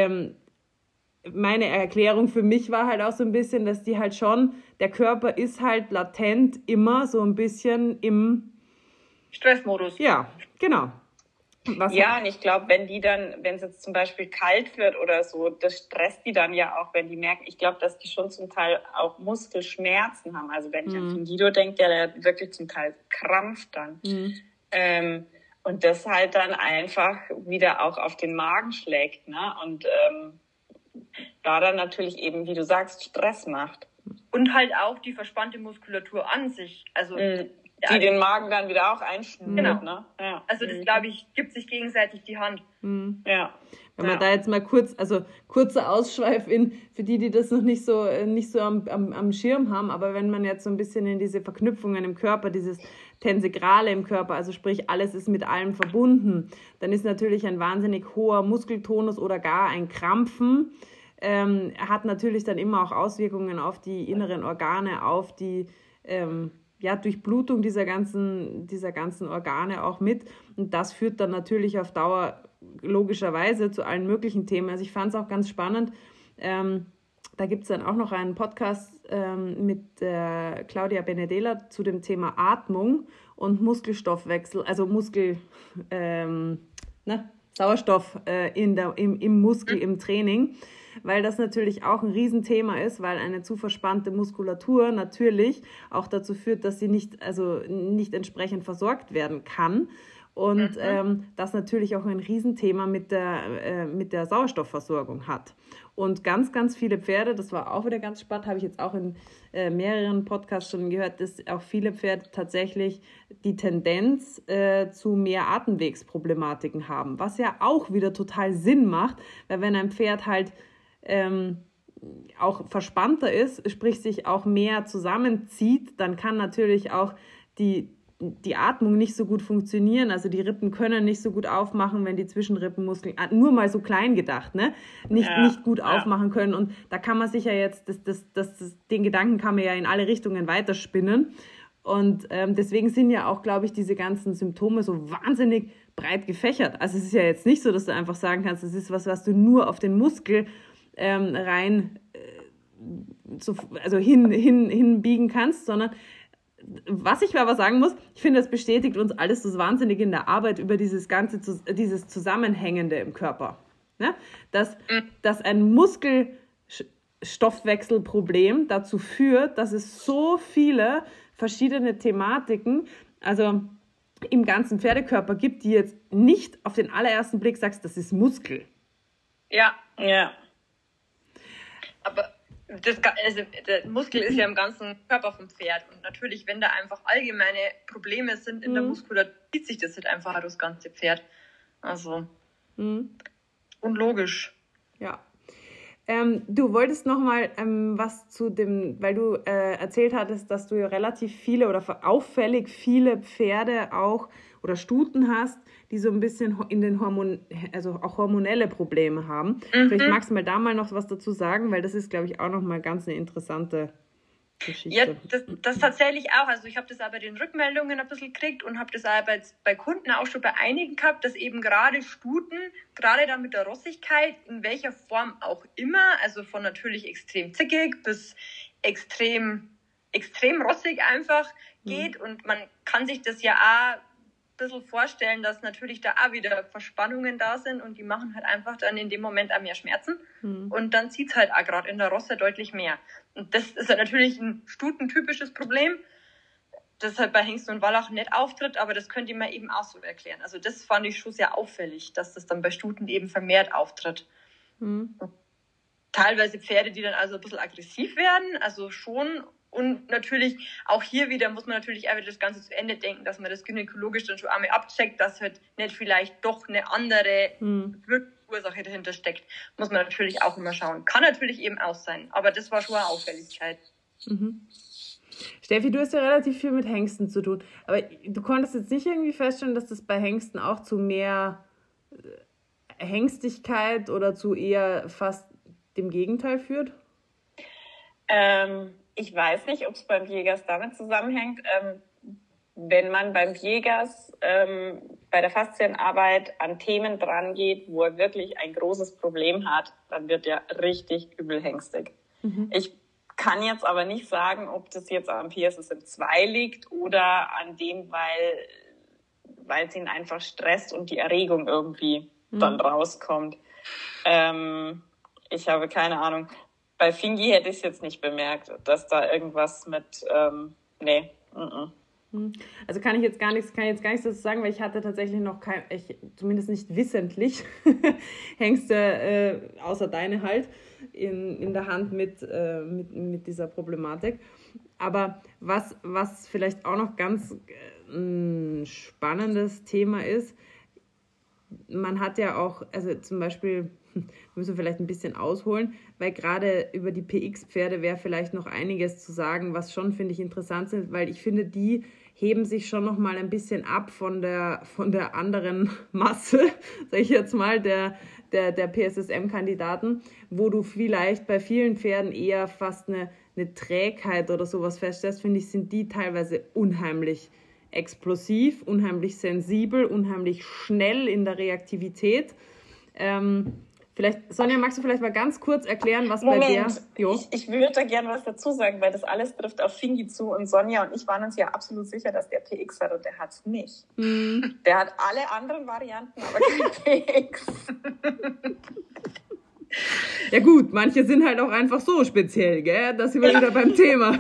meine Erklärung für mich war halt auch so ein bisschen, dass die halt schon, der Körper ist halt latent immer so ein bisschen im Stressmodus. Ja, genau. Und ich glaube, wenn es jetzt zum Beispiel kalt wird oder so, das stresst die dann ja auch, wenn die merken, ich glaube, dass die schon zum Teil auch Muskelschmerzen haben. Also wenn ich an den Guido denke, der wirklich zum Teil krampft dann. Und das halt dann einfach wieder auch auf den Magen schlägt, ne? Und da dann natürlich eben, wie du sagst, Stress macht. Und halt auch die verspannte Muskulatur an sich. Also die den Magen dann wieder auch einschnürt. Genau. Ne? Ja. Also das, glaube ich, gibt sich gegenseitig die Hand. Ja. Wenn man da jetzt mal kurzer Ausschweif für die das noch nicht so am Schirm haben, aber wenn man jetzt so ein bisschen in diese Verknüpfungen im Körper, dieses Tensegrale im Körper, also sprich alles ist mit allem verbunden, dann ist natürlich ein wahnsinnig hoher Muskeltonus oder gar ein Krampfen, hat natürlich dann immer auch Auswirkungen auf die inneren Organe, auf die Durchblutung dieser ganzen Organe auch mit. Und das führt dann natürlich auf Dauer logischerweise zu allen möglichen Themen. Also ich fand es auch ganz spannend. Da gibt es dann auch noch einen Podcast mit Claudia Benedela zu dem Thema Atmung und Muskelstoffwechsel, also Sauerstoff im Muskel, im Training, weil das natürlich auch ein Riesenthema ist, weil eine zu verspannte Muskulatur natürlich auch dazu führt, dass sie nicht entsprechend versorgt werden kann. Und das natürlich auch ein Riesenthema mit der Sauerstoffversorgung hat. Und ganz, ganz viele Pferde, das war auch wieder ganz spannend, habe ich jetzt auch in mehreren Podcasts schon gehört, dass auch viele Pferde tatsächlich die Tendenz zu mehr Atemwegsproblematiken haben. Was ja auch wieder total Sinn macht, weil wenn ein Pferd halt auch verspannter ist, sprich sich auch mehr zusammenzieht, dann kann natürlich auch die Atmung nicht so gut funktionieren, also die Rippen können nicht so gut aufmachen, wenn die Zwischenrippenmuskeln, nur mal so klein gedacht, ne, nicht gut aufmachen können. Und da kann man sich ja jetzt, den Gedanken kann man ja in alle Richtungen weiterspinnen. Und deswegen sind ja auch, glaube ich, diese ganzen Symptome so wahnsinnig breit gefächert. Also es ist ja jetzt nicht so, dass du einfach sagen kannst, das ist was du nur auf den Muskel hinbiegen kannst, sondern was ich aber sagen muss, ich finde, das bestätigt uns alles so wahnsinnig in der Arbeit über dieses Zusammenhängende im Körper. Ne? Dass ein Muskelstoffwechselproblem dazu führt, dass es so viele verschiedene Thematiken, also im ganzen Pferdekörper gibt, die jetzt nicht auf den allerersten Blick sagst, das ist Muskel. Ja. Aber der Muskel ist ja im ganzen Körper vom Pferd. Und natürlich, wenn da einfach allgemeine Probleme sind in der Muskulatur, zieht sich das halt einfach durchs ganze Pferd. Also, unlogisch. Ja. Du wolltest noch mal was zu dem, weil du erzählt hattest, dass du ja relativ viele oder auffällig viele Pferde auch oder Stuten hast, die so ein bisschen in den auch hormonelle Probleme haben. Vielleicht magst du da mal noch was dazu sagen, weil das ist, glaube ich, auch noch mal ganz eine interessante Geschichte. Ja, das tatsächlich auch. Also ich habe das auch bei den Rückmeldungen ein bisschen gekriegt und habe das auch bei Kunden auch schon bei einigen gehabt, dass eben gerade Stuten, gerade dann mit der Rossigkeit, in welcher Form auch immer, also von natürlich extrem zickig bis extrem rossig einfach geht. Und man kann sich das ja auch ein bisschen vorstellen, dass natürlich da auch wieder Verspannungen da sind und die machen halt einfach dann in dem Moment auch mehr Schmerzen und dann zieht es halt auch gerade in der Rosse deutlich mehr. Und das ist halt natürlich ein stutentypisches Problem, das halt bei Hengsten und Wallachen nicht auftritt, aber das könnt ihr mir eben auch so erklären. Also das fand ich schon sehr auffällig, dass das dann bei Stuten eben vermehrt auftritt. Teilweise Pferde, die dann also ein bisschen aggressiv werden, also schon. Und natürlich, auch hier wieder muss man natürlich einfach das Ganze zu Ende denken, dass man das gynäkologisch dann schon einmal abcheckt, dass halt nicht vielleicht doch eine andere Ursache dahinter steckt. Muss man natürlich auch immer schauen. Kann natürlich eben auch sein, aber das war schon eine Auffälligkeit. Steffi, du hast ja relativ viel mit Hengsten zu tun, aber du konntest jetzt nicht irgendwie feststellen, dass das bei Hengsten auch zu mehr Hengstigkeit oder zu eher fast dem Gegenteil führt? Ich weiß nicht, ob es beim Jägers damit zusammenhängt. wenn man beim Jägers bei der Faszienarbeit an Themen dran geht, wo er wirklich ein großes Problem hat, dann wird er richtig übelhängstig. Ich kann jetzt aber nicht sagen, ob das jetzt am PSSM 2 liegt oder an dem, weil es ihn einfach stresst und die Erregung irgendwie dann rauskommt. Ich habe keine Ahnung. Bei Fingi hätte ich es jetzt nicht bemerkt, dass da irgendwas mit, nee. Also kann ich jetzt gar nichts dazu sagen, weil ich hatte tatsächlich noch zumindest nicht wissentlich Hengste, außer deine halt, in der Hand mit dieser Problematik. Aber was vielleicht auch noch ganz spannendes Thema ist, man hat ja auch, also zum Beispiel, müssen wir vielleicht ein bisschen ausholen, weil gerade über die PX-Pferde wäre vielleicht noch einiges zu sagen, was schon, finde ich, interessant sind, weil ich finde, die heben sich schon noch mal ein bisschen ab von der anderen Masse, sage ich jetzt mal, der PSSM-Kandidaten, wo du vielleicht bei vielen Pferden eher fast eine Trägheit oder sowas feststellst, finde ich, sind die teilweise unheimlich explosiv, unheimlich sensibel, unheimlich schnell in der Reaktivität. Vielleicht, Sonja, magst du vielleicht mal ganz kurz erklären, was bei der... Ich würde da gerne was dazu sagen, weil das alles trifft auf Fingi zu und Sonja und ich waren uns ja absolut sicher, dass der PX hat und der hat es nicht. Der hat alle anderen Varianten, aber kein PX. Ja gut, manche sind halt auch einfach so speziell, gell? Da sind wir wieder beim Thema.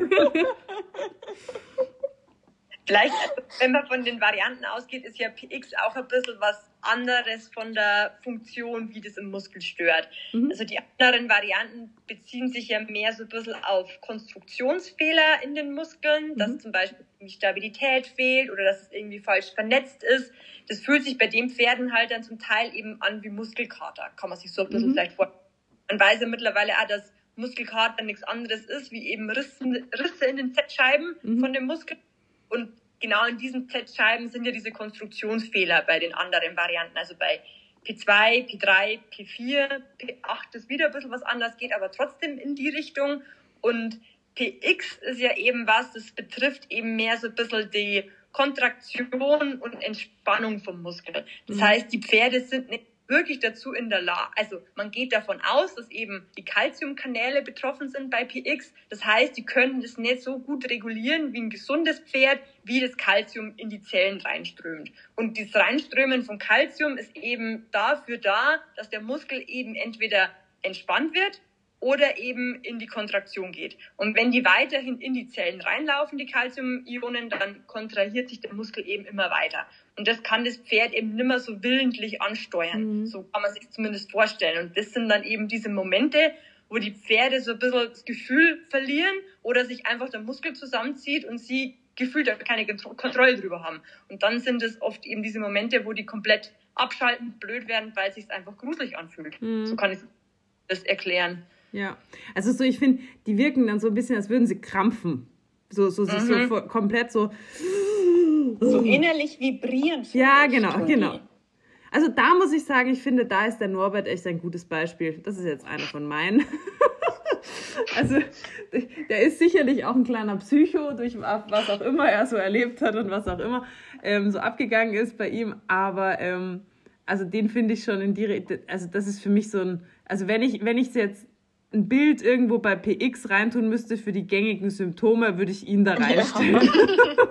Vielleicht, wenn man von den Varianten ausgeht, ist ja PX auch ein bisschen was anderes von der Funktion, wie das im Muskel stört. Also die anderen Varianten beziehen sich ja mehr so ein bisschen auf Konstruktionsfehler in den Muskeln, dass zum Beispiel die Stabilität fehlt oder dass es irgendwie falsch vernetzt ist. Das fühlt sich bei den Pferden halt dann zum Teil eben an wie Muskelkater, kann man sich so ein bisschen vielleicht vorstellen. Man weiß ja mittlerweile auch, dass Muskelkater nichts anderes ist, wie eben Risse in den Z-Scheiben von dem Muskel. Und genau in diesen Z-Scheiben sind ja diese Konstruktionsfehler bei den anderen Varianten. Also bei P2, P3, P4, P8 ist wieder ein bisschen was anders, geht aber trotzdem in die Richtung. Und PX ist ja eben was, das betrifft eben mehr so ein bisschen die Kontraktion und Entspannung vom Muskel. Das heißt, die Pferde sind nicht wirklich dazu in der Lage, also man geht davon aus, dass eben die Calciumkanäle betroffen sind bei PX. Das heißt, die können das nicht so gut regulieren wie ein gesundes Pferd, wie das Calcium in die Zellen reinströmt. Und das Reinströmen von Calcium ist eben dafür da, dass der Muskel eben entweder entspannt wird oder eben in die Kontraktion geht. Und wenn die weiterhin in die Zellen reinlaufen, die Calcium-Ionen, dann kontrahiert sich der Muskel eben immer weiter. Und das kann das Pferd eben nicht mehr so willentlich ansteuern. So kann man sich zumindest vorstellen. Und das sind dann eben diese Momente, wo die Pferde so ein bisschen das Gefühl verlieren oder sich einfach der Muskel zusammenzieht und sie gefühlt keine Kontrolle drüber haben. Und dann sind es oft eben diese Momente, wo die komplett abschalten, blöd werden, weil es sich einfach gruselig anfühlt. So kann ich das erklären. Ja, also so, ich finde, die wirken dann so ein bisschen, als würden sie krampfen. So komplett so innerlich vibrieren. Ja, genau. Also da muss ich sagen, ich finde, da ist der Norbert echt ein gutes Beispiel. Das ist jetzt einer von meinen. Also der ist sicherlich auch ein kleiner Psycho, durch was auch immer er so erlebt hat und was auch immer so abgegangen ist bei ihm. Aber also den finde ich schon also das ist für mich so ein, also wenn ich jetzt ein Bild irgendwo bei PX reintun müsste für die gängigen Symptome, würde ich ihn da reinstellen. Ja.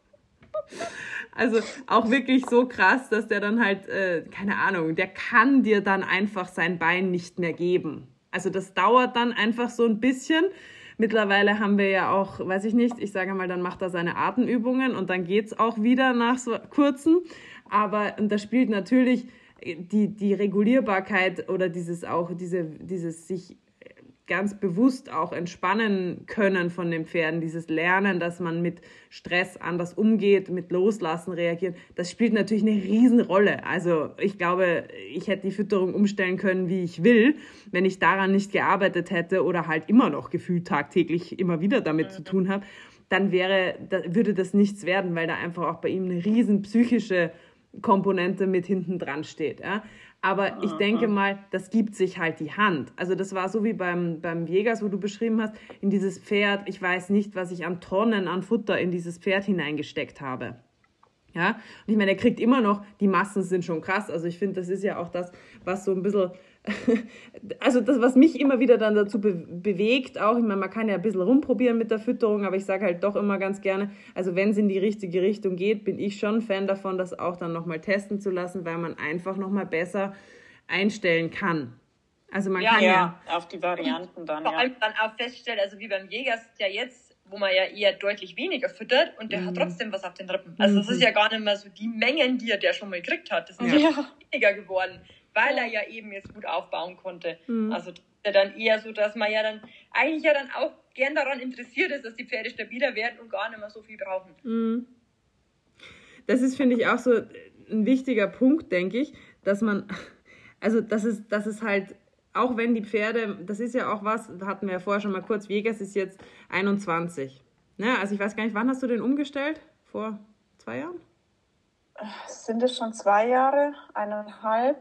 Also auch wirklich so krass, dass der dann halt, keine Ahnung, der kann dir dann einfach sein Bein nicht mehr geben. Also das dauert dann einfach so ein bisschen. Mittlerweile haben wir ja auch, weiß ich nicht, ich sage mal, dann macht er seine Atemübungen und dann geht's auch wieder nach so kurzen. Aber und da spielt natürlich die Regulierbarkeit oder dieses sich ganz bewusst auch entspannen können von den Pferden, dieses Lernen, dass man mit Stress anders umgeht, mit Loslassen reagiert, das spielt natürlich eine Riesenrolle. Also ich glaube, ich hätte die Fütterung umstellen können, wie ich will, wenn ich daran nicht gearbeitet hätte oder halt immer noch gefühlt tagtäglich immer wieder damit zu tun habe, dann würde das nichts werden, weil da einfach auch bei ihm eine riesen psychische Komponente mit hinten dran steht. Ja? Aber ich denke mal, das gibt sich halt die Hand. Also das war so wie beim Vegas, wo du beschrieben hast, in dieses Pferd, ich weiß nicht, was ich an Tonnen an Futter in dieses Pferd hineingesteckt habe. Ja, und ich meine, er kriegt immer noch, die Massen sind schon krass. Also ich finde, das ist ja auch das, was so ein bisschen, also das, was mich immer wieder dann dazu bewegt, auch, ich meine, man kann ja ein bisschen rumprobieren mit der Fütterung, aber ich sage halt doch immer ganz gerne, also wenn es in die richtige Richtung geht, bin ich schon Fan davon, das auch dann nochmal testen zu lassen, weil man einfach nochmal besser einstellen kann. Also man kann ja auf die Varianten dann, vor allem dann auch feststellen, also wie beim Jägers ja jetzt, wo man ja eher deutlich weniger füttert und der hat trotzdem was auf den Rippen. Also das ist ja gar nicht mehr so die Mengen, die er schon mal gekriegt hat. Das ist ja weniger geworden, weil er ja eben jetzt gut aufbauen konnte. Also das ist ja dann eher so, dass man ja dann eigentlich ja dann auch gern daran interessiert ist, dass die Pferde stabiler werden und gar nicht mehr so viel brauchen. Das ist, finde ich, auch so ein wichtiger Punkt, denke ich, dass man, also das ist halt, auch wenn die Pferde, das ist ja auch was, hatten wir ja vorher schon mal kurz, Vegas ist jetzt 21. Ne? Also ich weiß gar nicht, wann hast du den umgestellt? Vor 2 Jahren? Sind es schon 2 Jahre? 1,5?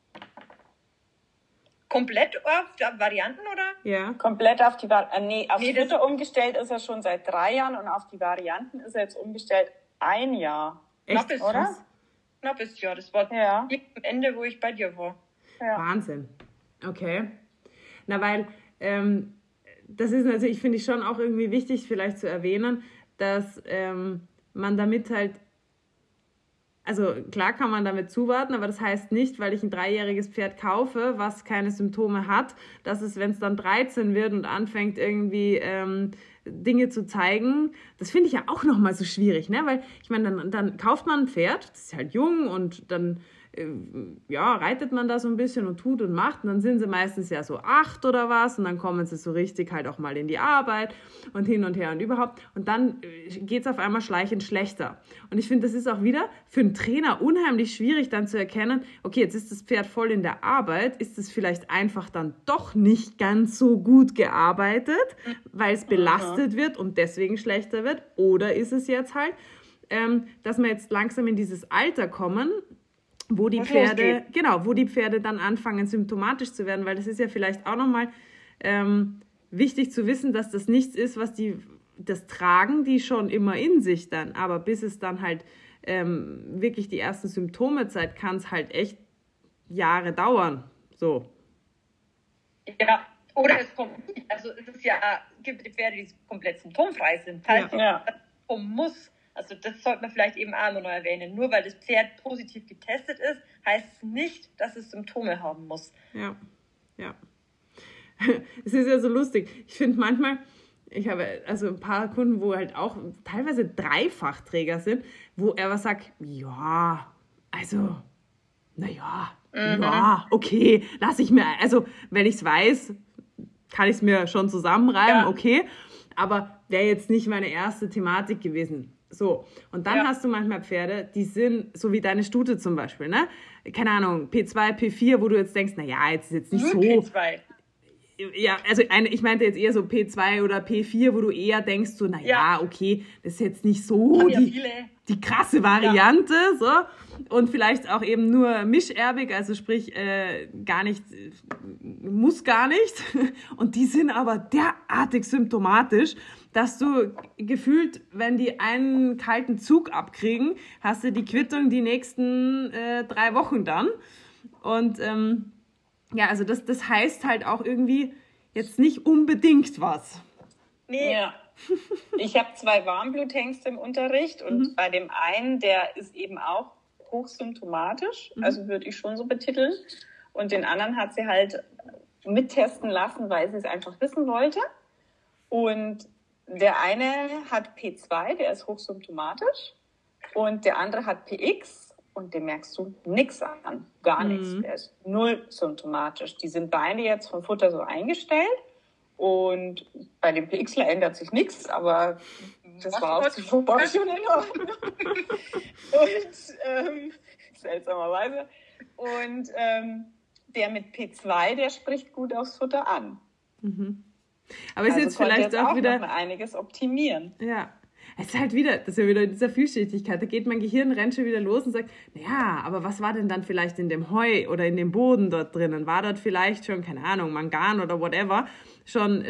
Komplett auf die Varianten, oder? Ja. Komplett auf die Varianten. Auf Futter umgestellt ist er schon seit 3 Jahren und auf die Varianten ist er jetzt umgestellt 1 Jahr. Echt? Oder? Knappes Jahr, das war am Ende, wo ich bei dir war. Ja. Wahnsinn. Okay. Na, weil das ist natürlich, finde ich, schon auch irgendwie wichtig, vielleicht zu erwähnen, dass man damit halt, also klar kann man damit zuwarten, aber das heißt nicht, weil ich ein 3-jähriges Pferd kaufe, was keine Symptome hat, dass es, wenn es dann 13 wird und anfängt irgendwie Dinge zu zeigen, das finde ich ja auch nochmal so schwierig, ne? Weil ich meine, dann kauft man ein Pferd, das ist halt jung und dann reitet man da so ein bisschen und tut und macht und dann sind sie meistens ja so 8 oder was und dann kommen sie so richtig halt auch mal in die Arbeit und hin und her und überhaupt und dann geht es auf einmal schleichend schlechter. Und ich finde, das ist auch wieder für einen Trainer unheimlich schwierig dann zu erkennen, okay, jetzt ist das Pferd voll in der Arbeit, ist es vielleicht einfach dann doch nicht ganz so gut gearbeitet, weil es belastet wird und deswegen schlechter wird, oder ist es jetzt halt, dass wir jetzt langsam in dieses Alter kommen, wo die Pferde dann anfangen, symptomatisch zu werden, weil das ist ja vielleicht auch nochmal wichtig zu wissen, dass das nichts ist, das tragen die schon immer in sich dann, aber bis es dann halt wirklich die ersten Symptome zeigt, kann es halt echt Jahre dauern, so. Ja, oder es kommt, also es ist ja, gibt Pferde, die komplett symptomfrei sind, muss. Also das sollte man vielleicht eben auch immer noch erwähnen. Nur weil das Pferd positiv getestet ist, heißt es nicht, dass es Symptome haben muss. Ja. Es ist ja so lustig. Ich finde manchmal, ich habe also ein paar Kunden, wo halt auch teilweise Dreifachträger sind, wo er was sagt, ja, also, naja, ja, okay, lasse ich mir, also wenn ich es weiß, kann ich es mir schon zusammenreimen, okay, aber wäre jetzt nicht meine erste Thematik gewesen. So, und dann hast du manchmal Pferde, die sind, so wie deine Stute zum Beispiel, ne? Keine Ahnung, P2, P4, wo du jetzt denkst, naja, jetzt ist jetzt nicht so. P2. Ja, also ich meinte jetzt eher so P2 oder P4, wo du eher denkst, so, naja, okay, das ist jetzt nicht so die krasse Variante, so. Und vielleicht auch eben nur mischerbig, also sprich, gar nicht, muss gar nicht. Und die sind aber derartig symptomatisch, dass du gefühlt, wenn die einen kalten Zug abkriegen, hast du die Quittung die nächsten 3 Wochen dann. Und also das heißt halt auch irgendwie jetzt nicht unbedingt was. Nee. Ja. Ich habe 2 Warmbluthengste im Unterricht und bei dem einen, der ist eben auch hochsymptomatisch, also würde ich schon so betiteln. Und den anderen hat sie halt mittesten lassen, weil sie es einfach wissen wollte. Und der eine hat P2, der ist hochsymptomatisch. Und der andere hat PX und dem merkst du nichts an, gar nichts. Der ist 0 symptomatisch. Die sind beide jetzt vom Futter so eingestellt. Und bei dem PXler ändert sich nichts, aber das war auch zuvor schon in Ordnung. Und seltsamerweise. Und der mit P2, der spricht gut aufs Futter an. Aber ist jetzt vielleicht auch wieder noch mal einiges optimieren. Ja, Es ist halt wieder, das ist ja wieder in dieser Vielschichtigkeit, da geht mein Gehirn, rennt schon wieder los und sagt, naja, aber was war denn dann vielleicht in dem Heu oder in dem Boden dort drinnen? War dort vielleicht schon, keine Ahnung, Mangan oder whatever, schon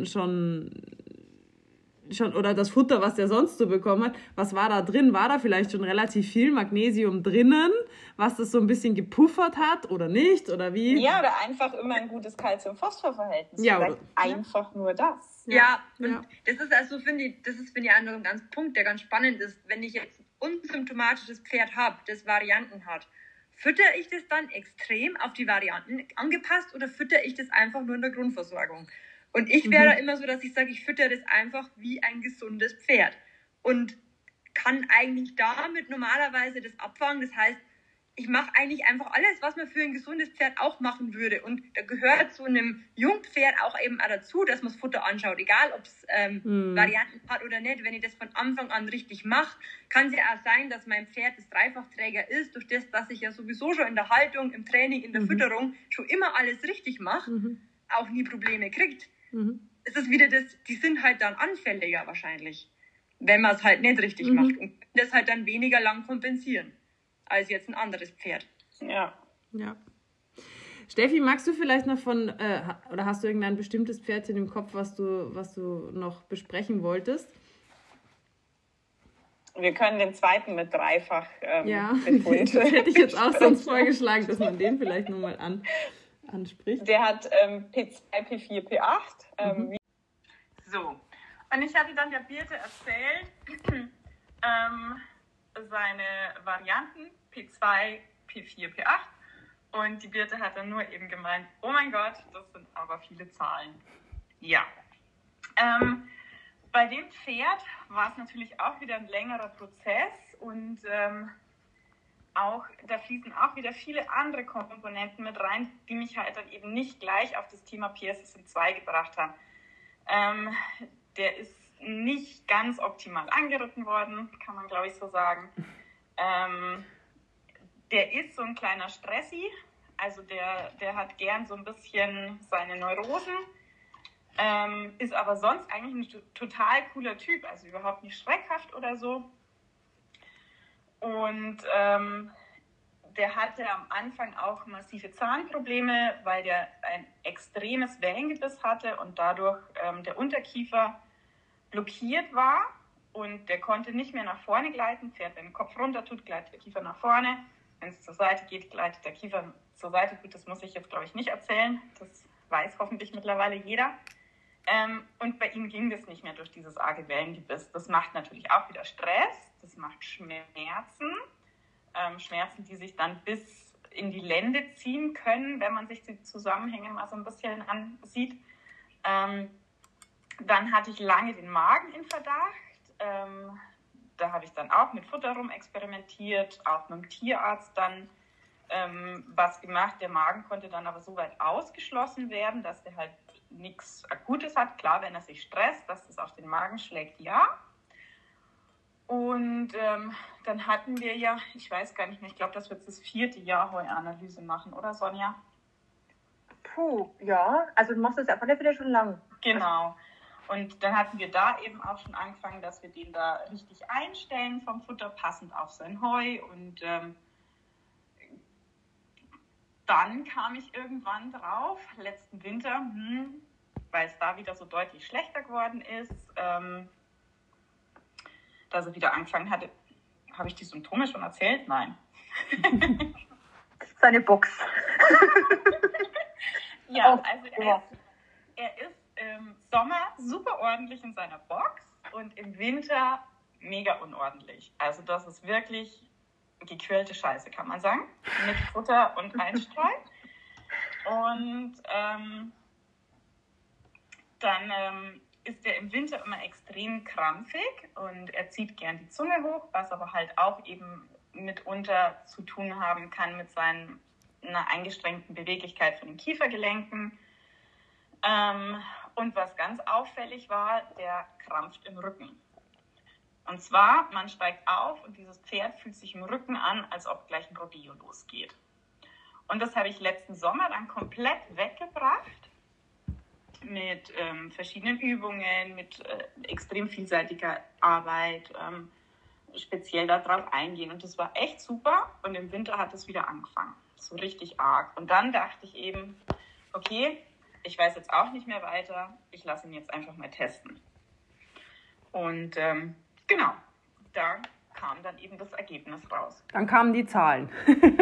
oder das Futter, was der sonst so bekommen hat, was war da drin? War da vielleicht schon relativ viel Magnesium drinnen, was das so ein bisschen gepuffert hat oder nicht? Oder wie? Ja, oder einfach immer ein gutes Calcium-Phosphor-Verhältnis. Ja, vielleicht einfach nur das. Ja, und das ist also, finde ich, auch noch ein ganz Punkt, der ganz spannend ist. Wenn ich jetzt ein unsymptomatisches Pferd habe, das Varianten hat, füttere ich das dann extrem auf die Varianten angepasst oder füttere ich das einfach nur in der Grundversorgung? Und ich wäre da immer so, dass ich sage, ich füttere das einfach wie ein gesundes Pferd und kann eigentlich damit normalerweise das abfangen. Das heißt, ich mache eigentlich einfach alles, was man für ein gesundes Pferd auch machen würde. Und da gehört zu einem Jungpferd auch eben auch dazu, dass man das Futter anschaut. Egal, ob es Varianten hat oder nicht. Wenn ich das von Anfang an richtig mache, kann es ja auch sein, dass mein Pferd das Dreifachträger ist, durch das, dass ich ja sowieso schon in der Haltung, im Training, in der Fütterung schon immer alles richtig mache, auch nie Probleme kriegt. Es ist wieder das, die sind halt dann anfälliger wahrscheinlich, wenn man es halt nicht richtig macht und das halt dann weniger lang kompensieren als jetzt ein anderes Pferd. Ja. Steffi, magst du vielleicht noch oder hast du irgendein bestimmtes Pferdchen im Kopf, was du noch besprechen wolltest? Wir können den zweiten mit dreifach Befund. Das hätte ich jetzt auch sonst vorgeschlagen, dass man den vielleicht nochmal anspricht. Der hat P2, P4, P8. So, und ich hatte dann der Birte erzählt, seine Varianten P2, P4, P8 und die Birte hat dann nur eben gemeint, oh mein Gott, das sind aber viele Zahlen. Ja. Bei dem Pferd war es natürlich auch wieder ein längerer Prozess und da fließen auch wieder viele andere Komponenten mit rein, die mich halt dann eben nicht gleich auf das Thema PSSM2 gebracht haben. Der ist nicht ganz optimal angeritten worden, kann man glaube ich so sagen. Der ist so ein kleiner Stressi, also der hat gern so ein bisschen seine Neurosen, ist aber sonst eigentlich ein total cooler Typ, also überhaupt nicht schreckhaft oder so. Und der hatte am Anfang auch massive Zahnprobleme, weil der ein extremes Wellengebiss hatte und dadurch der Unterkiefer blockiert war und der konnte nicht mehr nach vorne gleiten. Pferd, wenn der Kopf runter tut, gleitet der Kiefer nach vorne. Wenn es zur Seite geht, gleitet der Kiefer zur Seite. Gut, das muss ich jetzt, glaube ich, nicht erzählen. Das weiß hoffentlich mittlerweile jeder. Und bei ihm ging das nicht mehr durch dieses arge Wellengebiss. Das macht natürlich auch wieder Stress. Das macht Schmerzen. Schmerzen, die sich dann bis in die Lände ziehen können, wenn man sich die Zusammenhänge mal so ein bisschen ansieht. Dann hatte ich lange den Magen in Verdacht. Da habe ich dann auch mit Futter rumexperimentiert, auch mit dem Tierarzt dann was gemacht. Der Magen konnte dann aber so weit ausgeschlossen werden, dass der halt nichts Akutes hat. Klar, wenn er sich stresst, dass das auf den Magen schlägt, ja. Und dann hatten wir ja, ich weiß gar nicht mehr, ich glaube, das wird das 4. Jahr Heuanalyse machen, oder Sonja? Puh, ja, also du machst das auf alle Fälle schon lang. Genau. Und dann hatten wir da eben auch schon angefangen, dass wir den da richtig einstellen vom Futter, passend auf sein Heu. Und dann kam ich irgendwann drauf, letzten Winter, weil es da wieder so deutlich schlechter geworden ist, dass er wieder angefangen hatte. Habe ich die Symptome schon erzählt? Nein. Seine Box. Ja, also er ist im Sommer super ordentlich in seiner Box und im Winter mega unordentlich. Also das ist wirklich gequälte Scheiße, kann man sagen, mit Futter und Einstreu. Und dann ist er im Winter immer extrem krampfig und er zieht gern die Zunge hoch, was aber halt auch eben mitunter zu tun haben kann mit einer eingeschränkten Beweglichkeit von den Kiefergelenken. Und was ganz auffällig war, der krampft im Rücken. Und zwar, man steigt auf und dieses Pferd fühlt sich im Rücken an, als ob gleich ein Rodeo losgeht. Und das habe ich letzten Sommer dann komplett weggebracht. mit verschiedenen Übungen, mit extrem vielseitiger Arbeit, speziell darauf eingehen. Und das war echt super. Und im Winter hat es wieder angefangen. So richtig arg. Und dann dachte ich eben, okay, ich weiß jetzt auch nicht mehr weiter. Ich lasse ihn jetzt einfach mal testen. Und genau, da kam dann eben das Ergebnis raus. Dann kamen die Zahlen.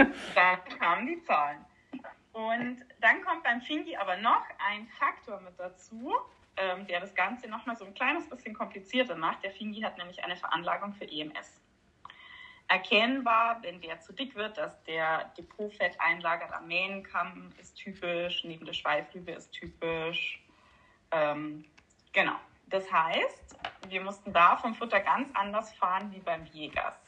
Und dann kommt beim Fingi aber noch ein Faktor mit dazu, der das Ganze nochmal so ein kleines bisschen komplizierter macht. Der Fingi hat nämlich eine Veranlagung für EMS. Erkennbar, wenn der zu dick wird, dass der Depotfett einlagert am Mähnenkamm, ist typisch, neben der Schweifrübe ist typisch. Genau. Das heißt, wir mussten da vom Futter ganz anders fahren wie beim Jägers.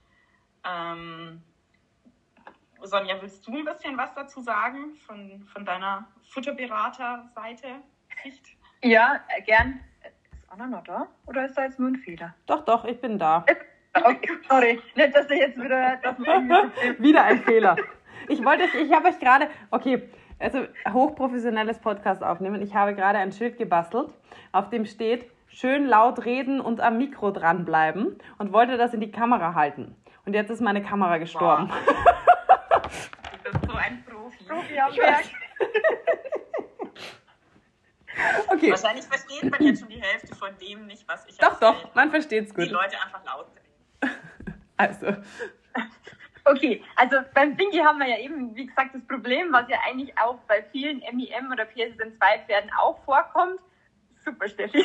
Sonja, willst du ein bisschen was dazu sagen von deiner Futterberater-Seite? Ja, gern. Ist Anna noch da? Oder ist da jetzt nur ein Fehler? Doch, ich bin da. Okay, sorry. Nicht, dass ich jetzt wieder... Wieder ein Fehler. Ich habe euch gerade... Okay, also hochprofessionelles Podcast aufnehmen. Ich habe gerade ein Schild gebastelt, auf dem steht, schön laut reden und am Mikro dranbleiben und wollte das in die Kamera halten. Und jetzt ist meine Kamera gestorben. Wow. Du bist so ein Profi am Werk. Okay. Wahrscheinlich versteht man jetzt schon die Hälfte von dem nicht, was ich erzähle. Doch, man versteht es gut. Die Leute einfach laut drehen. Also. Okay, also beim Fingi haben wir ja eben, wie gesagt, das Problem, was ja eigentlich auch bei vielen MIM oder PSSM2-Pferden auch vorkommt. Super, Steffi.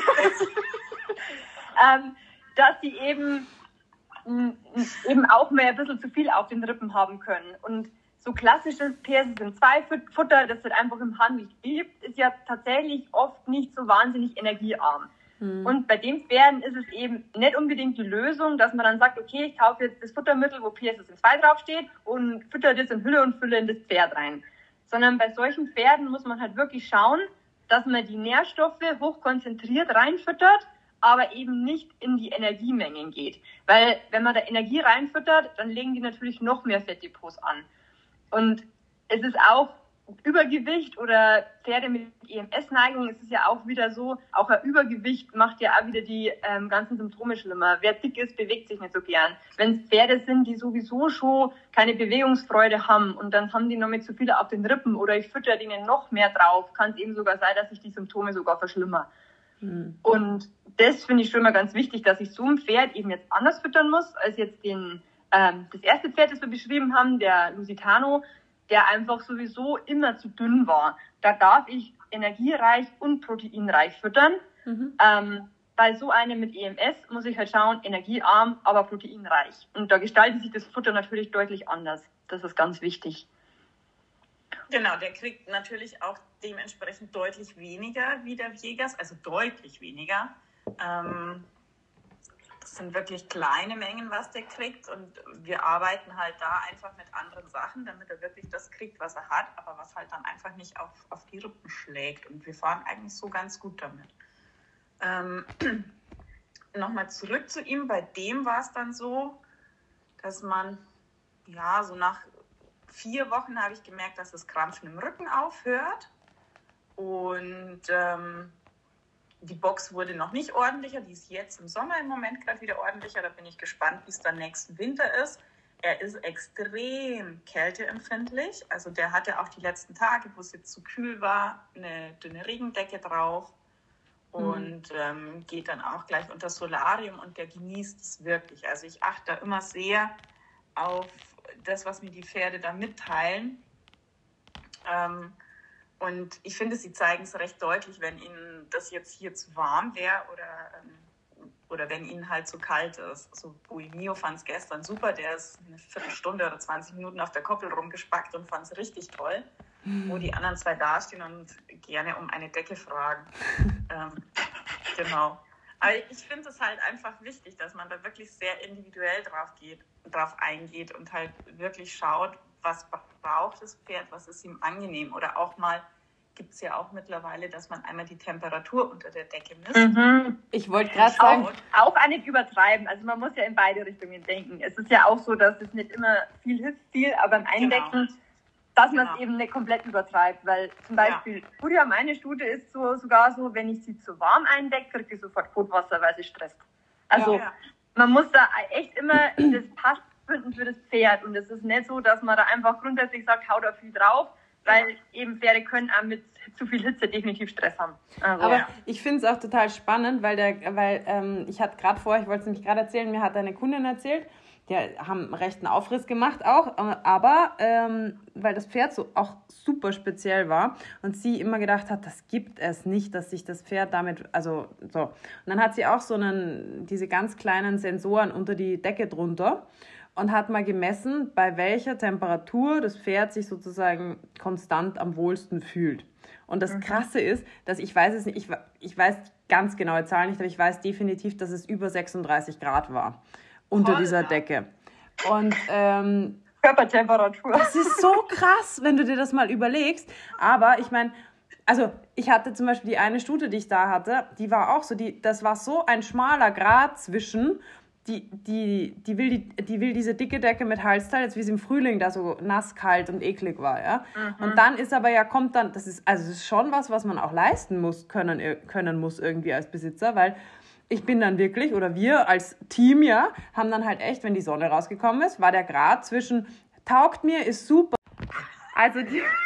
Dass sie eben auch mehr ein bisschen zu viel auf den Rippen haben können. Und so klassisches PSSM2-Futter, das es einfach im Handel gibt, ist ja tatsächlich oft nicht so wahnsinnig energiearm. Und bei den Pferden ist es eben nicht unbedingt die Lösung, dass man dann sagt, okay, ich kaufe jetzt das Futtermittel, wo PSSM2 draufsteht und fütter das in Hülle und Fülle in das Pferd rein. Sondern bei solchen Pferden muss man halt wirklich schauen, dass man die Nährstoffe hochkonzentriert reinfüttert, aber eben nicht in die Energiemengen geht. Weil wenn man da Energie reinfüttert, dann legen die natürlich noch mehr Fettdepots an. Und es ist auch Übergewicht oder Pferde mit EMS-Neigung, ist es ja auch wieder so, auch ein Übergewicht macht ja auch wieder die ganzen Symptome schlimmer. Wer dick ist, bewegt sich nicht so gern. Wenn es Pferde sind, die sowieso schon keine Bewegungsfreude haben und dann haben die noch mit zu viel auf den Rippen oder ich fütter denen noch mehr drauf, kann es eben sogar sein, dass sich die Symptome sogar verschlimmern. Und das finde ich schon mal ganz wichtig, dass ich so ein Pferd eben jetzt anders füttern muss, als jetzt das erste Pferd, das wir beschrieben haben, der Lusitano, der einfach sowieso immer zu dünn war. Da darf ich energiereich und proteinreich füttern. Bei so einem mit EMS muss ich halt schauen, energiearm, aber proteinreich. Und da gestaltet sich das Futter natürlich deutlich anders. Das ist ganz wichtig. Genau, der kriegt natürlich auch dementsprechend deutlich weniger wie der Jägers, also deutlich weniger. Das sind wirklich kleine Mengen, was der kriegt und wir arbeiten halt da einfach mit anderen Sachen, damit er wirklich das kriegt, was er hat, aber was halt dann einfach nicht auf die Rippen schlägt und wir fahren eigentlich so ganz gut damit. Nochmal zurück zu ihm, bei dem war es dann so, dass man, ja, so nach 4 Wochen habe ich gemerkt, dass das Krampfen im Rücken aufhört und die Box wurde noch nicht ordentlicher, die ist jetzt im Sommer im Moment gerade wieder ordentlicher, da bin ich gespannt, wie es dann nächsten Winter ist. Er ist extrem kälteempfindlich, also der hatte auch die letzten Tage, wo es jetzt zu kühl war, eine dünne Regendecke drauf und geht dann auch gleich unter das Solarium und der genießt es wirklich. Also ich achte da immer sehr auf das, was mir die Pferde da mitteilen. Und ich finde, sie zeigen es recht deutlich, wenn ihnen das jetzt hier zu warm wäre oder wenn ihnen halt zu kalt ist. Also Buimio fand es gestern super, der ist eine Viertelstunde oder 20 Minuten auf der Koppel rumgespackt und fand es richtig toll, wo die anderen 2 dastehen und gerne um eine Decke fragen. Genau. Aber ich finde es halt einfach wichtig, dass man da wirklich sehr individuell drauf eingeht und halt wirklich schaut, was braucht das Pferd, was ist ihm angenehm. Oder auch mal, gibt es ja auch mittlerweile, dass man einmal die Temperatur unter der Decke misst. Ich wollte gerade sagen, auch nicht übertreiben. Also man muss ja in beide Richtungen denken. Es ist ja auch so, dass es nicht immer viel hilft, aber beim Eindecken dass man es eben nicht komplett übertreibt, weil zum Beispiel Furia, meine Stute, ist sogar so, wenn ich sie zu warm eindecke, kriegt sie sofort Kotwasser, weil sie stresst. Also man muss da echt immer das Pass finden für das Pferd und es ist nicht so, dass man da einfach grundsätzlich sagt, hau da viel drauf, weil eben Pferde können auch mit zu viel Hitze definitiv Stress haben. Also, aber ich finde es auch total spannend, weil ich hatte gerade vorher, ich wollte es nämlich gerade erzählen, mir hat eine Kundin erzählt, die haben recht einen Aufriss gemacht auch, aber weil das Pferd so auch super speziell war und sie immer gedacht hat, das gibt es nicht, dass sich das Pferd damit, also so. Und dann hat sie auch diese ganz kleinen Sensoren unter die Decke drunter und hat mal gemessen, bei welcher Temperatur das Pferd sich sozusagen konstant am wohlsten fühlt. Und das Krasse ist, dass ich weiß es nicht, ich weiß ganz genaue Zahlen nicht, aber ich weiß definitiv, dass es über 36 Grad war unter dieser Decke. Und Körpertemperatur. Das ist so krass, wenn du dir das mal überlegst. Aber ich meine, also ich hatte zum Beispiel die eine Stute, die ich da hatte, die war auch so, das war so ein schmaler Grat zwischen, die will diese dicke Decke mit Halsteil, jetzt wie es im Frühling da so nass, kalt und eklig war, ja. Und dann ist aber das ist schon was man auch leisten muss, können muss irgendwie als Besitzer, weil ich bin dann wirklich, oder wir als Team, ja, haben dann halt echt, wenn die Sonne rausgekommen ist, war der Grad zwischen taugt mir, ist super. Also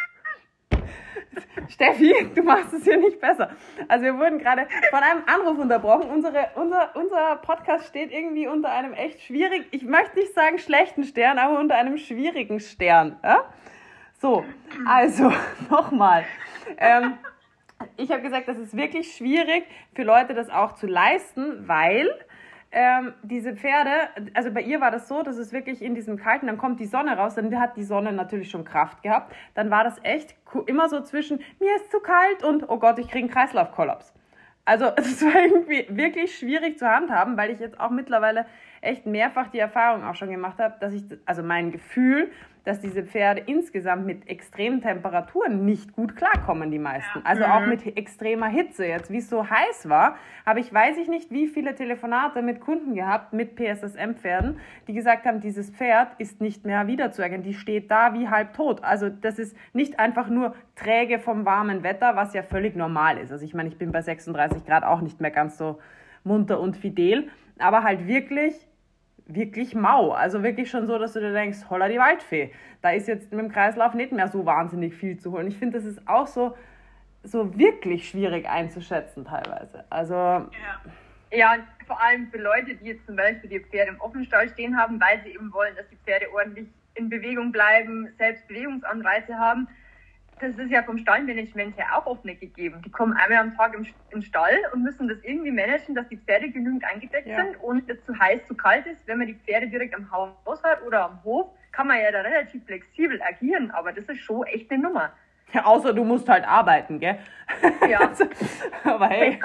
Steffi, du machst es hier nicht besser. Also wir wurden gerade von einem Anruf unterbrochen. Unser Podcast steht irgendwie unter einem echt schwierigen, ich möchte nicht sagen schlechten Stern, aber unter einem schwierigen Stern. Ja? So, also nochmal. Ich habe gesagt, das ist wirklich schwierig für Leute, das auch zu leisten, weil diese Pferde, also bei ihr war das so, dass es wirklich in diesem Kalten, dann kommt die Sonne raus, dann hat die Sonne natürlich schon Kraft gehabt, dann war das echt immer so zwischen, mir ist zu kalt und, oh Gott, ich kriege einen Kreislaufkollaps. Also es war irgendwie wirklich schwierig zu handhaben, weil ich jetzt auch mittlerweile echt mehrfach die Erfahrung auch schon gemacht habe, also mein Gefühl, dass diese Pferde insgesamt mit extremen Temperaturen nicht gut klarkommen, die meisten. Also auch mit extremer Hitze. Jetzt, wie es so heiß war, weiß ich nicht, wie viele Telefonate mit Kunden gehabt, mit PSSM-Pferden, die gesagt haben, dieses Pferd ist nicht mehr wiederzuerkennen. Die steht da wie halbtot. Also das ist nicht einfach nur träge vom warmen Wetter, was ja völlig normal ist. Also ich meine, ich bin bei 36 Grad auch nicht mehr ganz so munter und fidel, aber halt wirklich mau. Also wirklich schon so, dass du dir denkst, holla die Waldfee. Da ist jetzt mit dem Kreislauf nicht mehr so wahnsinnig viel zu holen. Ich finde, das ist auch so wirklich schwierig einzuschätzen teilweise. Also ja, vor allem für Leute, die jetzt zum Beispiel die Pferde im Offenstall stehen haben, weil sie eben wollen, dass die Pferde ordentlich in Bewegung bleiben, selbst Bewegungsanreize haben. Das ist ja vom Stallmanagement her auch oft nicht gegeben. Die kommen einmal am Tag im Stall und müssen das irgendwie managen, dass die Pferde genügend eingedeckt sind und es zu heiß, zu kalt ist. Wenn man die Pferde direkt am Haus hat oder am Hof, kann man ja da relativ flexibel agieren, aber das ist schon echt eine Nummer. Ja, außer du musst halt arbeiten, gell? Ja. Aber hey.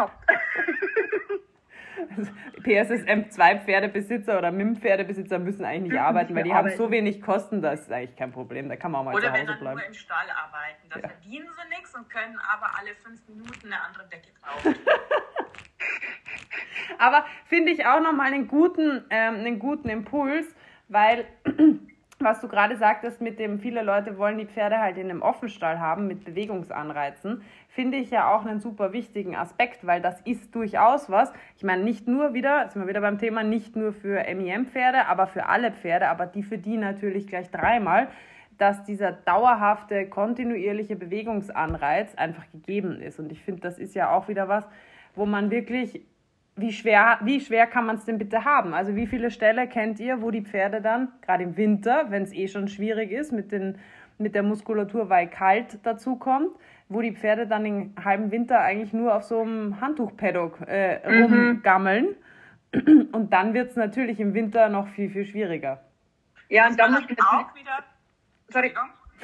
PSSM-2-Pferdebesitzer oder MIM-Pferdebesitzer müssen eigentlich nicht arbeiten, weil die haben so wenig Kosten, das ist eigentlich kein Problem. Da kann man auch mal zu Hause bleiben. Oder wenn dann nur im Stall arbeiten, da verdienen sie nichts und können aber alle 5 Minuten eine andere Decke drauf. Aber finde ich auch nochmal einen guten Impuls, weil was du gerade sagtest, mit dem viele Leute wollen die Pferde halt in einem Offenstall haben mit Bewegungsanreizen, finde ich ja auch einen super wichtigen Aspekt, weil das ist durchaus was. Ich meine, nicht nur wieder, sind wir wieder beim Thema, nicht nur für MIM-Pferde, aber für alle Pferde, aber für die natürlich gleich dreimal, dass dieser dauerhafte, kontinuierliche Bewegungsanreiz einfach gegeben ist. Und ich finde, das ist ja auch wieder was, wo man wirklich, wie schwer kann man es denn bitte haben? Also wie viele Ställe kennt ihr, wo die Pferde dann, gerade im Winter, wenn es schon schwierig ist mit der Muskulatur, weil kalt dazu kommt, wo die Pferde dann den halben Winter eigentlich nur auf so einem Handtuchpaddock rumgammeln. Und dann wird es natürlich im Winter noch viel, viel schwieriger. Ja, und dann muss man auch wieder... Sorry.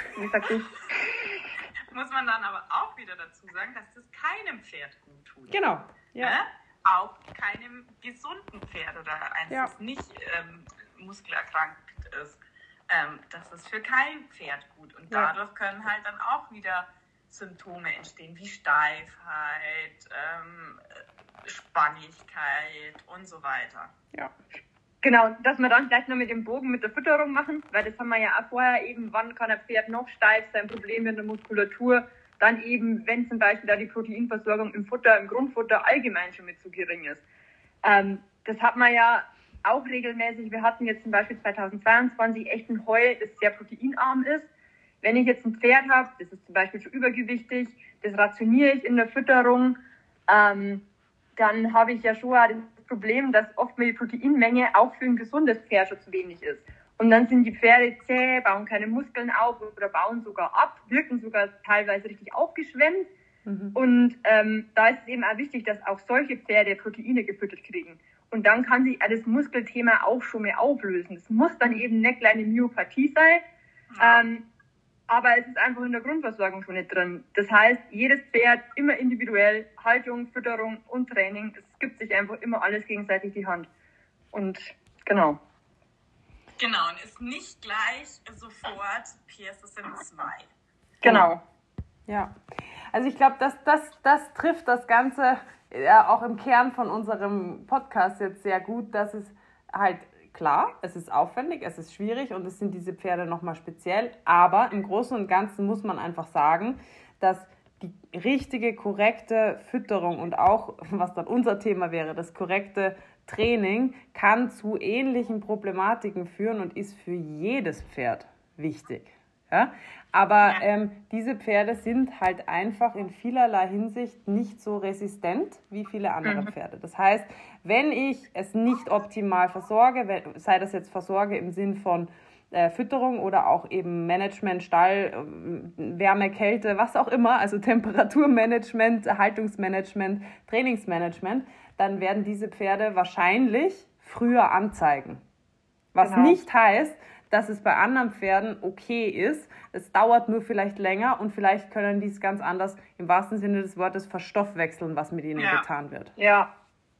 Muss man dann aber auch wieder dazu sagen, dass das keinem Pferd gut tut. Genau. Ja. Auch keinem gesunden Pferd oder eins, das nicht muskelerkrankt ist. Das ist für kein Pferd gut. Und dadurch können halt dann auch wieder Symptome entstehen, wie Steifheit, Spannigkeit und so weiter. Ja. Genau, dass wir dann gleich noch mit dem Bogen mit der Fütterung machen, weil das haben wir ja auch vorher eben, wann kann ein Pferd noch steif sein, Probleme in der Muskulatur, dann eben, wenn zum Beispiel da die Proteinversorgung im Futter, im Grundfutter allgemein schon mit zu gering ist. Das hat man ja auch regelmäßig. Wir hatten jetzt zum Beispiel 2022 echt ein Heu, das sehr proteinarm ist. Wenn ich jetzt ein Pferd habe, das ist zum Beispiel schon übergewichtig, das rationiere ich in der Fütterung, dann habe ich ja schon das Problem, dass oft mal die Proteinmenge auch für ein gesundes Pferd schon zu wenig ist. Und dann sind die Pferde zäh, bauen keine Muskeln auf oder bauen sogar ab, wirken sogar teilweise richtig aufgeschwemmt. Und da ist es eben auch wichtig, dass auch solche Pferde Proteine gefüttert kriegen. Und dann kann sich das Muskelthema auch schon mehr auflösen. Es muss dann eben eine kleine Myopathie sein, aber es ist einfach in der Grundversorgung schon nicht drin. Das heißt, jedes Pferd immer individuell, Haltung, Fütterung und Training, es gibt sich einfach immer alles gegenseitig die Hand. Und genau. Genau, und ist nicht gleich sofort PSSM 2. Genau. Ja, also ich glaube, das trifft das Ganze auch im Kern von unserem Podcast jetzt sehr gut, dass es halt, klar, es ist aufwendig, es ist schwierig und es sind diese Pferde nochmal speziell, aber im Großen und Ganzen muss man einfach sagen, dass die richtige, korrekte Fütterung und auch, was dann unser Thema wäre, das korrekte Training kann zu ähnlichen Problematiken führen und ist für jedes Pferd wichtig. Ja? Aber diese Pferde sind halt einfach in vielerlei Hinsicht nicht so resistent wie viele andere Pferde. Das heißt, wenn ich es nicht optimal versorge, sei das jetzt Versorge im Sinn von Fütterung oder auch eben Management, Stall, Wärme, Kälte, was auch immer, also Temperaturmanagement, Haltungsmanagement, Trainingsmanagement, dann werden diese Pferde wahrscheinlich früher anzeigen. Was nicht heißt, dass es bei anderen Pferden okay ist. Es dauert nur vielleicht länger und vielleicht können die es ganz anders, im wahrsten Sinne des Wortes, verstoffwechseln, was mit ihnen getan wird. Ja.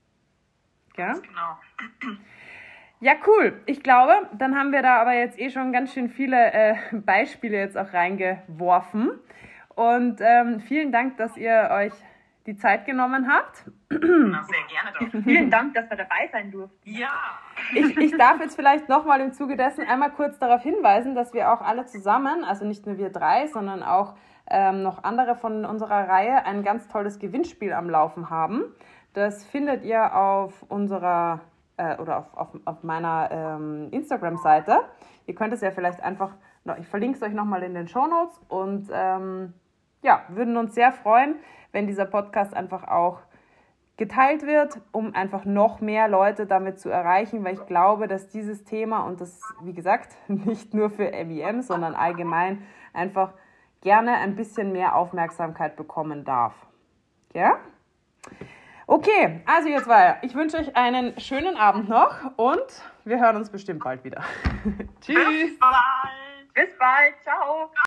Ja? Genau. Ja, cool. Ich glaube, dann haben wir da aber jetzt schon ganz schön viele Beispiele jetzt auch reingeworfen. Und vielen Dank, dass ihr euch die Zeit genommen habt. Na, sehr gerne doch. Vielen Dank, dass wir dabei sein durften. Ja. Ich darf jetzt vielleicht nochmal im Zuge dessen einmal kurz darauf hinweisen, dass wir auch alle zusammen, also nicht nur wir drei, sondern auch noch andere von unserer Reihe, ein ganz tolles Gewinnspiel am Laufen haben. Das findet ihr auf unserer oder auf meiner Instagram-Seite. Ihr könnt es ja vielleicht einfach, ich verlinke es euch nochmal in den Shownotes und würden uns sehr freuen, wenn dieser Podcast einfach auch geteilt wird, um einfach noch mehr Leute damit zu erreichen, weil ich glaube, dass dieses Thema und das, wie gesagt, nicht nur für MIM, sondern allgemein einfach gerne ein bisschen mehr Aufmerksamkeit bekommen darf. Ja? Okay, also jetzt weiter. Ich wünsche euch einen schönen Abend noch und wir hören uns bestimmt bald wieder. Tschüss. Bis bald. Bis bald. Ciao.